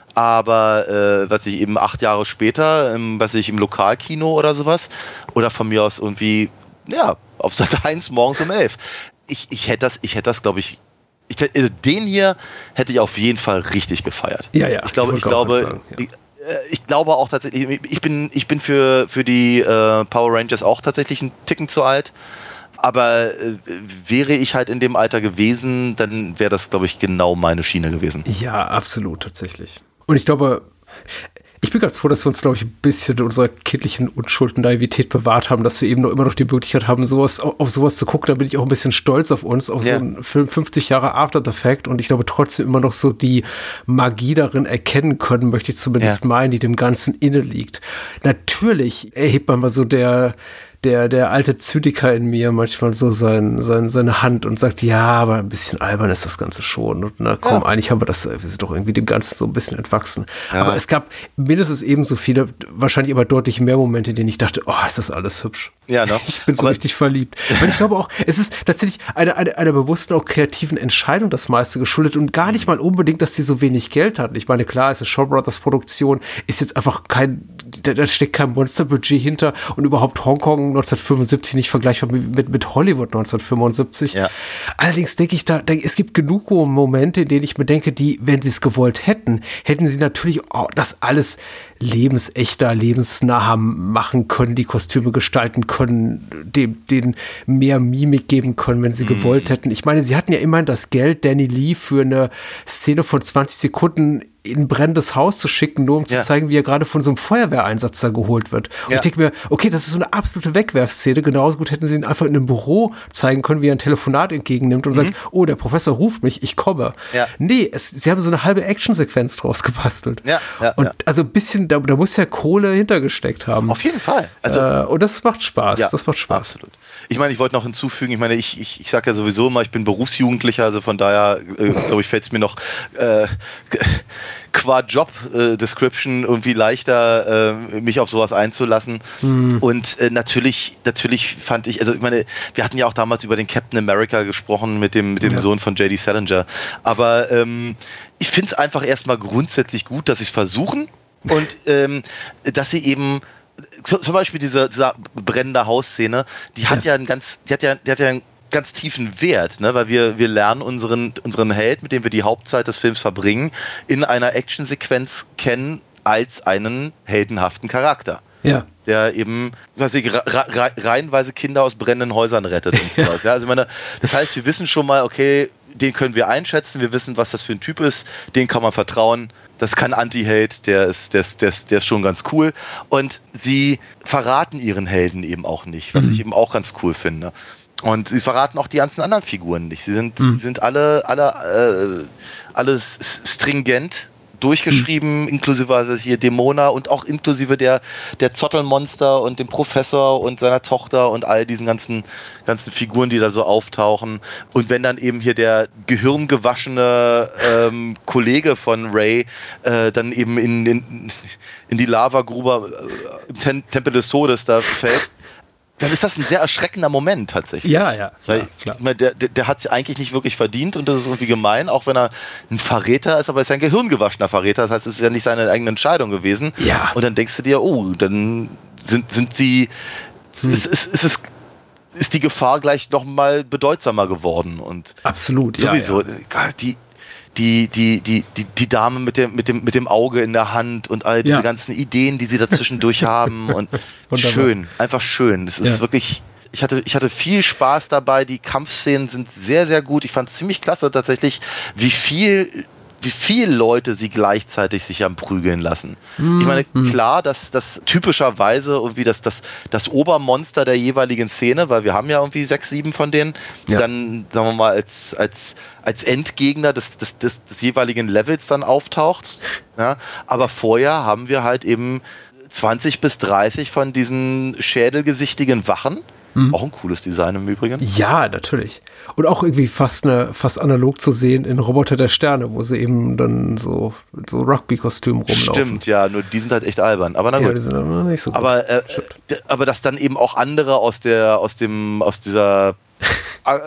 Speaker 6: Aber äh, was ich eben acht Jahre später, ähm, was ich im Lokalkino oder sowas, oder von mir aus irgendwie, ja, auf Sat eins morgens um elf. Ich, ich hätte das, ich hätte das, glaube ich, ich, also den hier hätte ich auf jeden Fall richtig gefeiert.
Speaker 5: Ja, ja.
Speaker 6: Ich glaube, ich glaube, sagen, ja. ich, ich glaube auch tatsächlich, ich bin, ich bin für, für die äh, Power Rangers auch tatsächlich einen Ticken zu alt. Aber äh, wäre ich halt in dem Alter gewesen, dann wäre das, glaube ich, genau meine Schiene gewesen.
Speaker 5: Ja, absolut, tatsächlich. Und ich glaube, ich bin ganz froh, dass wir uns, glaube ich, ein bisschen unserer kindlichen Unschuld und Naivität bewahrt haben, dass wir eben noch immer noch die Möglichkeit haben, sowas, auf sowas zu gucken. Da bin ich auch ein bisschen stolz auf uns, auf ja. so einen Film fünfzig Jahre After the Fact. Und ich glaube trotzdem immer noch so die Magie darin erkennen können, möchte ich zumindest ja. meinen, die dem Ganzen inne liegt. Natürlich erhebt man mal so der Der, der alte Zyniker in mir manchmal so sein, sein, seine Hand und sagt, ja, aber ein bisschen albern ist das Ganze schon. Und na komm, ja. eigentlich haben wir das, wir sind doch irgendwie dem Ganzen so ein bisschen entwachsen. Ja. Aber es gab mindestens ebenso viele, wahrscheinlich aber deutlich mehr Momente, in denen ich dachte, oh, ist das alles hübsch.
Speaker 6: Ja, ne?
Speaker 5: Ich bin so
Speaker 6: aber
Speaker 5: richtig verliebt. Und ich glaube auch, es ist tatsächlich eine, eine, einer bewussten, auch kreativen Entscheidung das meiste geschuldet und gar nicht mal unbedingt, dass die so wenig Geld hatten. Ich meine, klar, es ist Shaw Brothers Produktion, ist jetzt einfach kein, da, da steckt kein Monsterbudget hinter und überhaupt Hongkong neunzehnhundertfünfundsiebzig nicht vergleichbar mit, mit Hollywood neunzehnhundertfünfundsiebzig. Ja. Allerdings denke ich da, es gibt genug Momente, in denen ich mir denke, die, wenn sie es gewollt hätten, hätten sie natürlich oh, das alles lebensechter, lebensnah machen können, die Kostüme gestalten können, dem, denen mehr Mimik geben können, wenn sie mm. gewollt hätten. Ich meine, sie hatten ja immerhin das Geld, Danny Lee für eine Szene von zwanzig Sekunden in ein brennendes Haus zu schicken, nur um ja. zu zeigen, wie er gerade von so einem Feuerwehreinsatz da geholt wird. Und ja. ich denke mir, okay, das ist so eine absolute Wegwerfszene. Genauso gut hätten sie ihn einfach in einem Büro zeigen können, wie er ein Telefonat entgegennimmt und mhm. sagt, oh, der Professor ruft mich, ich komme. Ja. Nee, es, sie haben so eine halbe Actionsequenz draus gebastelt.
Speaker 6: Ja, ja,
Speaker 5: und
Speaker 6: ja.
Speaker 5: also ein bisschen, da, da muss ja Kohle hintergesteckt haben.
Speaker 6: Auf jeden Fall.
Speaker 5: Also, äh, und das macht Spaß.
Speaker 6: Ja,
Speaker 5: das macht Spaß.
Speaker 6: Absolut. Ich meine, ich wollte noch hinzufügen, ich meine, ich, ich, ich sage ja sowieso immer, ich bin Berufsjugendlicher, also von daher, äh, glaube ich, fällt es mir noch äh, qua Job-Description äh, irgendwie leichter, äh, mich auf sowas einzulassen. Mhm. Und äh, natürlich, natürlich fand ich, also ich meine, wir hatten ja auch damals über den Captain America gesprochen mit dem, mit dem ja. Sohn von J D Salinger, aber ähm, ich finde es einfach erstmal grundsätzlich gut, dass sie es versuchen und ähm, dass sie eben zum Beispiel diese, diese brennende Hausszene, die hat ja, ja einen ganz, die hat ja, die hat ja einen ganz tiefen Wert, ne? Weil wir, wir lernen unseren, unseren Held, mit dem wir die Hauptzeit des Films verbringen, in einer Actionsequenz kennen als einen heldenhaften Charakter.
Speaker 5: Ja.
Speaker 6: Der eben, weiß ich, reihenweise Kinder aus brennenden Häusern rettet und sowas. Ja. Ja, also ich meine, das heißt, wir wissen schon mal, okay, den können wir einschätzen, wir wissen, was das für ein Typ ist, den kann man vertrauen. Das ist kein Anti-Held, der ist, der, ist, der, ist, der ist schon ganz cool. Und sie verraten ihren Helden eben auch nicht, was mhm. ich eben auch ganz cool finde. Und sie verraten auch die ganzen anderen Figuren nicht. Sie sind, mhm. sie sind alle, alle, äh, alle stringent durchgeschrieben, mhm. inklusive hier Dämona und auch inklusive der, der Zottelmonster und dem Professor und seiner Tochter und all diesen ganzen, ganzen Figuren, die da so auftauchen. Und wenn dann eben hier der gehirngewaschene ähm, Kollege von Ray äh, dann eben in, in, in die Lavagrube äh, im Ten- Tempel des Todes da fällt, dann ist das ein sehr erschreckender Moment tatsächlich.
Speaker 5: Ja, ja.
Speaker 6: Weil,
Speaker 5: klar, klar.
Speaker 6: Ich meine, der, der, der hat es eigentlich nicht wirklich verdient und das ist irgendwie gemein, auch wenn er ein Verräter ist, aber er ist ja ein gehirngewaschener Verräter, das heißt, es ist ja nicht seine eigene Entscheidung gewesen.
Speaker 5: Ja.
Speaker 6: Und dann denkst du dir, oh, dann sind, sind sie, hm. ist, ist, ist, ist, ist die Gefahr gleich noch mal bedeutsamer geworden. Und
Speaker 5: absolut,
Speaker 6: sowieso,
Speaker 5: ja, ja.
Speaker 6: Die, die, die, die, die, die Dame mit dem, mit dem, mit dem Auge in der Hand und all diese
Speaker 5: Ja.
Speaker 6: ganzen Ideen, die sie dazwischendurch haben und
Speaker 5: Wunderbar.
Speaker 6: schön, einfach schön. Es ist
Speaker 5: Ja.
Speaker 6: wirklich, ich hatte, ich hatte viel Spaß dabei, die Kampfszenen sind sehr, sehr gut. Ich fand es ziemlich klasse tatsächlich, wie viel wie viele Leute sie gleichzeitig sich am Prügeln lassen.
Speaker 5: Mhm.
Speaker 6: Ich meine, klar, dass das typischerweise irgendwie das, das, das Obermonster der jeweiligen Szene, weil wir haben ja irgendwie sechs, sieben von denen,
Speaker 5: Ja.
Speaker 6: dann, sagen wir mal, als, als, als Endgegner des, des, des, des jeweiligen Levels dann auftaucht. Ja? Aber vorher haben wir halt eben zwanzig bis dreißig von diesen schädelgesichtigen Wachen.
Speaker 5: Mhm.
Speaker 6: Auch ein cooles Design im Übrigen.
Speaker 5: Ja, natürlich. Und auch irgendwie fast eine, fast analog zu sehen in Roboter der Sterne, wo sie eben dann so mit so Rugby-Kostümen rumlaufen.
Speaker 6: Stimmt, ja, nur die sind halt echt albern. Aber na gut.
Speaker 5: Ja, die sind aber nicht so gut.
Speaker 6: Aber, äh, d- aber dass dann eben auch andere aus der, aus dem, aus dieser A-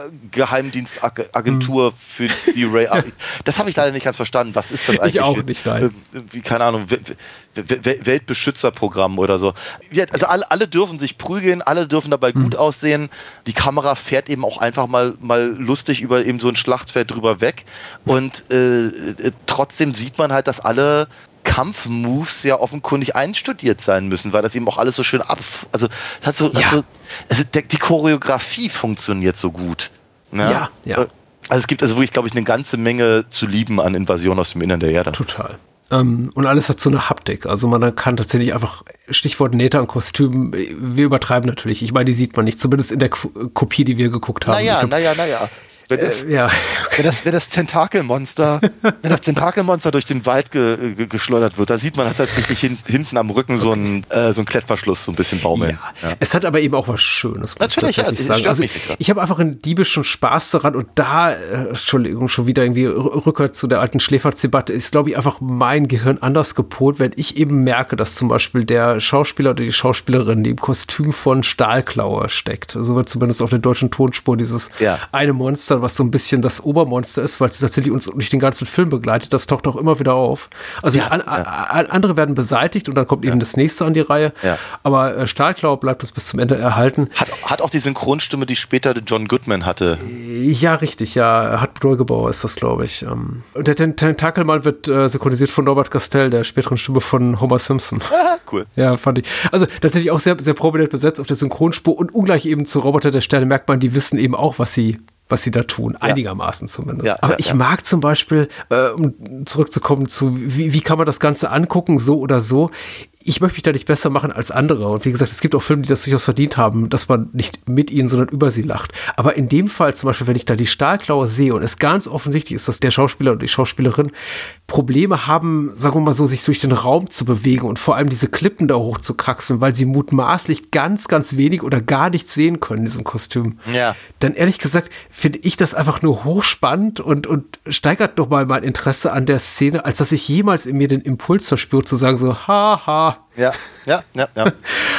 Speaker 6: Geheimdienstagentur für die Ray, das habe ich leider nicht ganz verstanden. Was ist das eigentlich?
Speaker 5: Ich auch
Speaker 6: für-
Speaker 5: nicht, nein.
Speaker 6: äh, Wie, keine Ahnung, We- We- We- Weltbeschützerprogramm oder so. Ja, also alle, alle dürfen sich prügeln, alle dürfen dabei gut aussehen. Die Kamera fährt eben auch einfach mal, mal lustig über eben so ein Schlachtfeld drüber weg. Und äh, äh, trotzdem sieht man halt, dass alle Kampfmoves ja offenkundig einstudiert sein müssen, weil das eben auch alles so schön ab... Also, das hat so,
Speaker 5: Ja.
Speaker 6: hat so also der, die Choreografie funktioniert so gut. Ne?
Speaker 5: Ja, ja.
Speaker 6: Also es gibt also wirklich, glaube ich, eine ganze Menge zu lieben an Invasion aus dem Innern der Erde.
Speaker 5: Total. Ähm, und alles hat so eine Haptik. Also man kann tatsächlich einfach, Stichwort Nähte an Kostümen, wir übertreiben natürlich. Ich meine, die sieht man nicht, zumindest in der K- Kopie, die wir geguckt haben.
Speaker 6: Naja,
Speaker 5: Ich hab-
Speaker 6: naja, naja. Wenn das,
Speaker 5: äh, ja,
Speaker 6: wenn das, wenn das Tentakelmonster, wenn das Tentakelmonster durch den Wald ge, ge, geschleudert wird, da sieht man tatsächlich hin, hinten am Rücken so einen, äh, so einen Klettverschluss so ein bisschen baumeln.
Speaker 5: Ja. Es hat aber eben auch was Schönes, muss
Speaker 6: Natürlich,
Speaker 5: ich tatsächlich
Speaker 6: ja,
Speaker 5: sagen.
Speaker 6: stört
Speaker 5: Also
Speaker 6: mich nicht, ja.
Speaker 5: ich habe einfach einen diebischen Spaß daran und da, äh, Entschuldigung, schon wieder irgendwie r- rückwärts zu der alten Schläferz-Debatte, ist, glaube ich, einfach mein Gehirn anders gepolt, wenn ich eben merke, dass zum Beispiel der Schauspieler oder die Schauspielerin, die im Kostüm von Stahlklaue steckt. So wird zumindest auf der deutschen Tonspur dieses
Speaker 6: Ja.
Speaker 5: eine Monster, was so ein bisschen das Obermonster ist, weil es tatsächlich uns durch den ganzen Film begleitet, das taucht auch immer wieder auf. Also
Speaker 6: Ja,
Speaker 5: an,
Speaker 6: ja.
Speaker 5: an, andere werden beseitigt und dann kommt eben das nächste an die Reihe.
Speaker 6: Ja.
Speaker 5: Aber äh, Stahlklaue bleibt uns bis zum Ende erhalten.
Speaker 6: Hat, hat auch die Synchronstimme, die später John Goodman hatte.
Speaker 5: Ja, richtig, ja. Hat Neugebauer ist das, glaube ich. Ähm, und der Ten- Tentakelmann wird äh, synchronisiert von Norbert Castell, der späteren Stimme von Homer Simpson.
Speaker 6: Cool.
Speaker 5: Ja, fand ich. Also tatsächlich auch sehr, sehr prominent besetzt auf der Synchronspur und ungleich eben zu Roboter der Sterne merkt man, die wissen eben auch, was sie was sie da tun, einigermaßen zumindest.
Speaker 6: Ja,
Speaker 5: Aber
Speaker 6: ja,
Speaker 5: ich
Speaker 6: ja.
Speaker 5: mag zum Beispiel, äh, um zurückzukommen zu, wie, wie kann man das Ganze angucken, so oder so. Ich möchte mich da nicht besser machen als andere. Und wie gesagt, es gibt auch Filme, die das durchaus verdient haben, dass man nicht mit ihnen, sondern über sie lacht. Aber in dem Fall zum Beispiel, wenn ich da die Stahlklaue sehe und es ganz offensichtlich ist, dass der Schauspieler und die Schauspielerin Probleme haben, sagen wir mal so, sich durch den Raum zu bewegen und vor allem diese Klippen da hoch zu kraxeln, weil sie mutmaßlich ganz, ganz wenig oder gar nichts sehen können in diesem Kostüm.
Speaker 6: Ja.
Speaker 5: Dann ehrlich gesagt finde ich das einfach nur hochspannend und, und steigert noch mal mein Interesse an der Szene, als dass ich jemals in mir den Impuls verspüre, zu sagen so, haha.
Speaker 6: Ja, ja, ja, ja.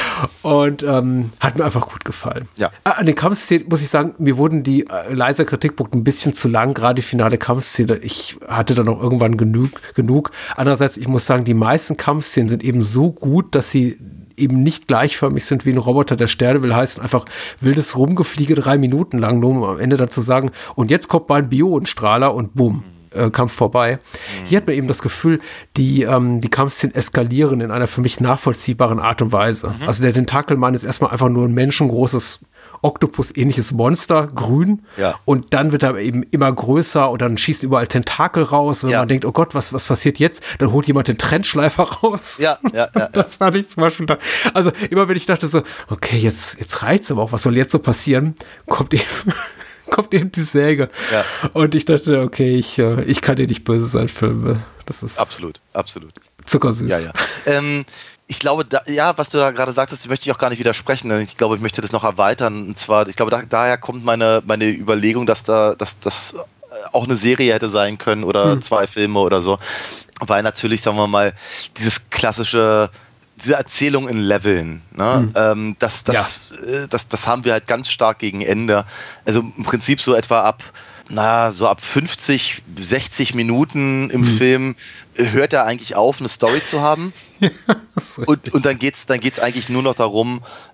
Speaker 5: Und ähm, hat mir einfach gut gefallen.
Speaker 6: Ja.
Speaker 5: Ah, an den Kampfszenen muss ich sagen, mir wurden die äh, leiser Kritikpunkte ein bisschen zu lang, gerade die finale Kampfszene. Ich hatte dann auch irgendwann genug, genug. Andererseits, ich muss sagen, die meisten Kampfszenen sind eben so gut, dass sie eben nicht gleichförmig sind wie ein Roboter der Sterne, will heißen einfach wildes Rumgefliege drei Minuten lang, nur um am Ende dann zu sagen, und jetzt kommt mal ein Bionenstrahler und bumm. Äh, Kampf vorbei. Mhm. Hier hat man eben das Gefühl, die, ähm, die Kampfszenen eskalieren in einer für mich nachvollziehbaren Art und Weise. Mhm. Also der Tentakelmann ist erstmal einfach nur ein menschengroßes Oktopus-ähnliches Monster, grün.
Speaker 6: Ja.
Speaker 5: Und dann wird er eben immer größer und dann schießt überall Tentakel raus. Wenn
Speaker 6: Ja.
Speaker 5: man denkt, oh Gott, was, was passiert jetzt? Dann holt jemand den Trennschleifer raus.
Speaker 6: Ja, ja, ja, ja.
Speaker 5: Das fand ich zum Beispiel da. Also immer wenn ich dachte so, okay, jetzt, jetzt reicht's aber auch, was soll jetzt so passieren? Kommt eben, kommt eben die Säge.
Speaker 6: Ja.
Speaker 5: Und ich dachte, okay, ich, äh, ich kann dir nicht böse sein, Filme. Das ist
Speaker 6: Absolut, absolut.
Speaker 5: zuckersüß.
Speaker 6: Ja, ja. Ähm, ich glaube, da, ja, was du da gerade sagtest, möchte ich auch gar nicht widersprechen. Denn ich glaube, ich möchte das noch erweitern. Und zwar, ich glaube, da, daher kommt meine, meine Überlegung, dass da, dass das auch eine Serie hätte sein können oder hm. zwei Filme oder so. Weil natürlich, sagen wir mal, dieses klassische, diese Erzählung in Leveln, ne? Hm. Ähm, das, das, ja. äh, das, das haben wir halt ganz stark gegen Ende. Also im Prinzip so etwa ab, na, so ab fünfzig, sechzig Minuten im hm. Film hört er eigentlich auf, eine Story zu haben. und, und dann geht's, dann geht's eigentlich nur noch darum,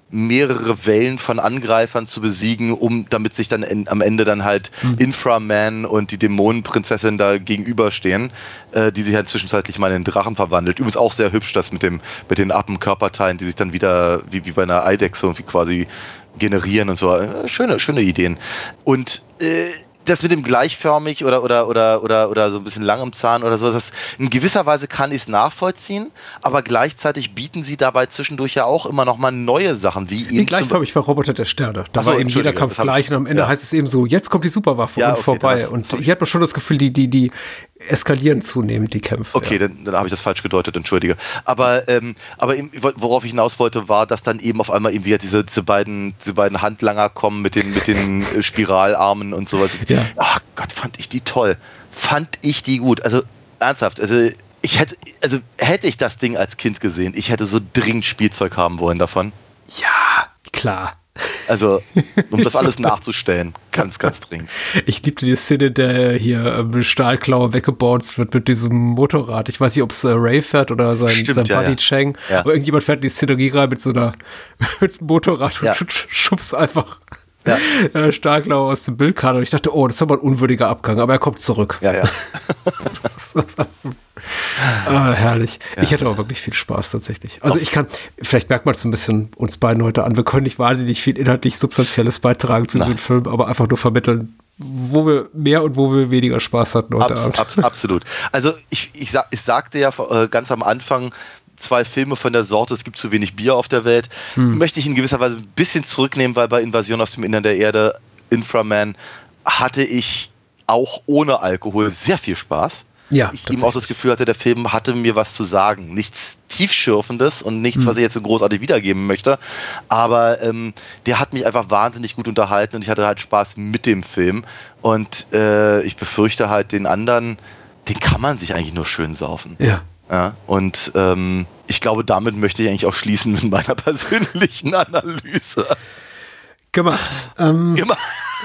Speaker 6: mehrere Wellen von Angreifern zu besiegen, um damit sich dann in, am Ende dann halt mhm. Inframan und die Dämonenprinzessin da gegenüberstehen, äh, die sich halt zwischenzeitlich mal in den Drachen verwandelt. Übrigens auch sehr hübsch, das mit dem mit den Appenkörperteilen, die sich dann wieder wie, wie bei einer Eidechse irgendwie quasi generieren und so. Äh, schöne, schöne Ideen. Und äh, das mit dem gleichförmig oder, oder, oder, oder, oder so ein bisschen lang im Zahn oder so, das in gewisser Weise kann ich es nachvollziehen, aber gleichzeitig bieten sie dabei zwischendurch ja auch immer noch mal neue Sachen, wie
Speaker 5: eben. Gleichförmig war Roboter der Sterne. Da so, war eben jeder Kampf gleich und am Ende ja. heißt es eben so, jetzt kommt die Superwaffe ja, und okay, vorbei. Und hier hat man schon das Gefühl, die, die, die eskalieren zunehmend, die Kämpfe.
Speaker 6: Okay, ja. dann, dann habe ich das falsch gedeutet, entschuldige. Aber, ähm, aber eben, worauf ich hinaus wollte, war, dass dann eben auf einmal eben wieder diese, diese, beiden, diese beiden Handlanger kommen mit den, mit den Spiralarmen und sowas. Ja. Ach Gott, fand ich die toll. Fand ich die gut. Also ernsthaft, also ich hätte, also hätte ich das Ding als Kind gesehen, ich hätte so dringend Spielzeug haben wollen davon.
Speaker 5: Ja, klar.
Speaker 6: Also, um das alles nachzustellen. Ganz, ganz dringend.
Speaker 5: Ich liebte die Szene, der hier ähm, Stahlklaue weggebounced wird mit diesem Motorrad. Ich weiß nicht, ob es äh, Ray fährt oder sein, Stimmt, sein ja, Buddy ja. Cheng. Ja. Aber irgendjemand fährt in die Szenerie rein mit so einer mit einem Motorrad und ja. schubst einfach ja. äh, Stahlklaue aus dem Bildkader. Und ich dachte, oh, das ist aber ein unwürdiger Abgang. Aber er kommt zurück.
Speaker 6: Ja, ja.
Speaker 5: Ah, herrlich. Ja. Ich hatte auch wirklich viel Spaß tatsächlich. Also ich kann, vielleicht merkt man es ein bisschen uns beiden heute an, wir können nicht wahnsinnig viel inhaltlich Substanzielles beitragen zu diesem Film, aber einfach nur vermitteln, wo wir mehr und wo wir weniger Spaß hatten heute
Speaker 6: Abs-
Speaker 5: Abend.
Speaker 6: Abs- absolut. Also ich, ich, sag, ich sagte ja äh, ganz am Anfang, zwei Filme von der Sorte, es gibt zu wenig Bier auf der Welt, hm. möchte ich in gewisser Weise ein bisschen zurücknehmen, weil bei Invasion aus dem Innern der Erde, Inframan, hatte ich auch ohne Alkohol sehr viel Spaß.
Speaker 5: Ja,
Speaker 6: ich eben auch das Gefühl hatte, der Film hatte mir was zu sagen. Nichts Tiefschürfendes und nichts, mhm. was ich jetzt so großartig wiedergeben möchte. Aber ähm, der hat mich einfach wahnsinnig gut unterhalten und ich hatte halt Spaß mit dem Film. Und äh, ich befürchte halt, den anderen, den kann man sich eigentlich nur schön saufen.
Speaker 5: Ja.
Speaker 6: Ja, und ähm, ich glaube, damit möchte ich eigentlich auch schließen mit meiner persönlichen Analyse.
Speaker 5: Gemacht. Ähm,
Speaker 6: Gemacht.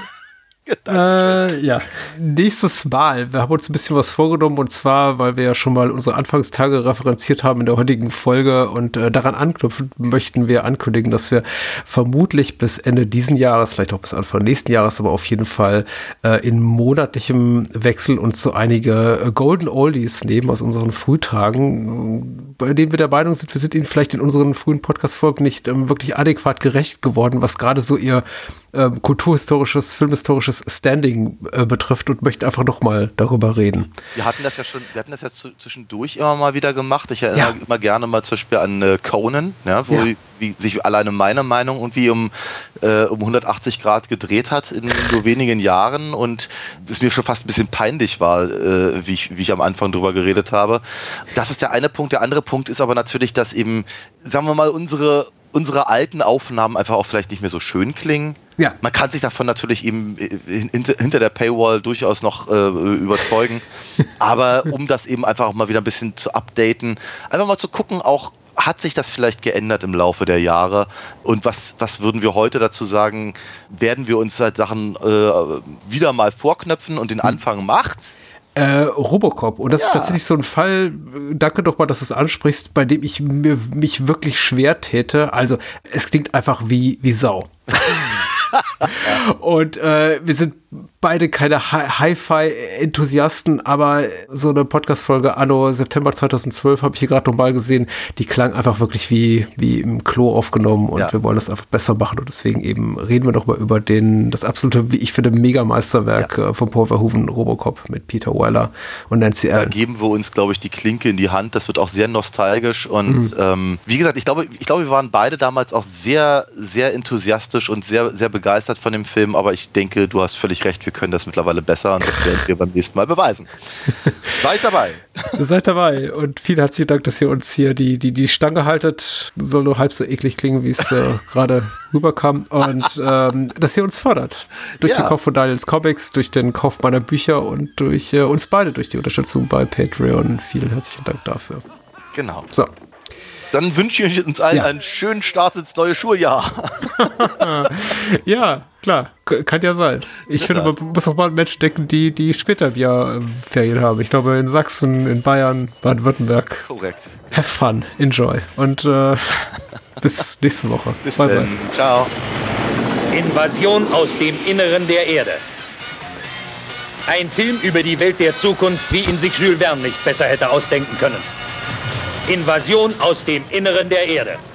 Speaker 5: Äh, ja. Nächstes Mal, wir haben uns ein bisschen was vorgenommen und zwar, weil wir ja schon mal unsere Anfangstage referenziert haben in der heutigen Folge und äh, daran anknüpfen möchten wir ankündigen, dass wir vermutlich bis Ende diesen Jahres, vielleicht auch bis Anfang nächsten Jahres, aber auf jeden Fall äh, in monatlichem Wechsel uns so einige äh, Golden Oldies nehmen aus unseren Frühtagen, bei denen wir der Meinung sind, wir sind ihnen vielleicht in unseren frühen Podcast-Folgen nicht ähm, wirklich adäquat gerecht geworden, was gerade so ihr ähm, kulturhistorisches, filmhistorisches Standing äh, betrifft und möchten einfach noch mal darüber reden.
Speaker 6: Wir hatten das ja schon, wir hatten das ja zu, zwischendurch immer mal wieder gemacht. Ich erinnere ja. immer gerne mal zum Beispiel an äh, Conan, ja, wo ja. wie, sich alleine meine Meinung irgendwie um, äh, um hundertachtzig Grad gedreht hat in so wenigen Jahren und es mir schon fast ein bisschen peinlich war, äh, wie, ich, wie ich am Anfang drüber geredet habe. Das ist der eine Punkt. Der andere Punkt ist aber natürlich, dass eben, sagen wir mal, unsere unsere alten Aufnahmen einfach auch vielleicht nicht mehr so schön klingen.
Speaker 5: Ja.
Speaker 6: Man kann sich davon natürlich eben hinter der Paywall durchaus noch äh, überzeugen. Aber um das eben einfach auch mal wieder ein bisschen zu updaten, einfach mal zu gucken, auch hat sich das vielleicht geändert im Laufe der Jahre und was, was würden wir heute dazu sagen, werden wir uns halt Sachen äh, wieder mal vorknöpfen und den Anfang macht's?
Speaker 5: Äh, Robocop. Und das ja. ist tatsächlich so ein Fall, danke doch mal, dass du es ansprichst, bei dem ich mir, mich wirklich schwer täte. Also, es klingt einfach wie, wie Sau. Und äh, wir sind beide keine Hi-Fi-Enthusiasten, aber so eine Podcast-Folge anno September zweitausendzwölf habe ich hier gerade nochmal gesehen, die klang einfach wirklich wie, wie im Klo aufgenommen und ja. wir wollen das einfach besser machen und deswegen eben reden wir doch mal über den, das absolute, wie ich finde, Mega-Meisterwerk ja. von Paul Verhoeven, Robocop mit Peter Weller und Nancy Allen.
Speaker 6: Da geben wir uns, glaube ich, die Klinke in die Hand, das wird auch sehr nostalgisch und mhm. ähm, wie gesagt, ich glaube, ich glaube, wir waren beide damals auch sehr, sehr enthusiastisch und sehr, sehr begeistert von dem Film, aber ich denke, du hast völlig recht, wir können das mittlerweile besser und das werden wir beim nächsten Mal beweisen. Seid dabei!
Speaker 5: Seid dabei und vielen herzlichen Dank, dass ihr uns hier die, die, die Stange haltet. Soll nur halb so eklig klingen, wie es äh, gerade rüberkam und ähm, dass ihr uns fördert. Durch ja. den Kauf von Daniels Comics, durch den Kauf meiner Bücher und durch äh, uns beide, durch die Unterstützung bei Patreon. Vielen herzlichen Dank dafür.
Speaker 6: Genau.
Speaker 5: So.
Speaker 6: Dann wünsche ich uns allen ja. einen schönen Start ins neue Schuljahr.
Speaker 5: Ja, klar. K- kann ja sein. Ich ja. finde, man muss auch mal Menschen denken, die, die später im Jahr ähm, Ferien haben. Ich glaube, in Sachsen, in Bayern, Baden-Württemberg.
Speaker 6: Korrekt.
Speaker 5: Have fun. Enjoy. Und äh, Bis nächste Woche.
Speaker 6: Bis
Speaker 5: bye,
Speaker 6: dann.
Speaker 5: bye.
Speaker 6: Ciao.
Speaker 3: Invasion aus dem Inneren der Erde. Ein Film über die Welt der Zukunft, wie ihn sich Jules Verne nicht besser hätte ausdenken können. Invasion aus dem Inneren der Erde.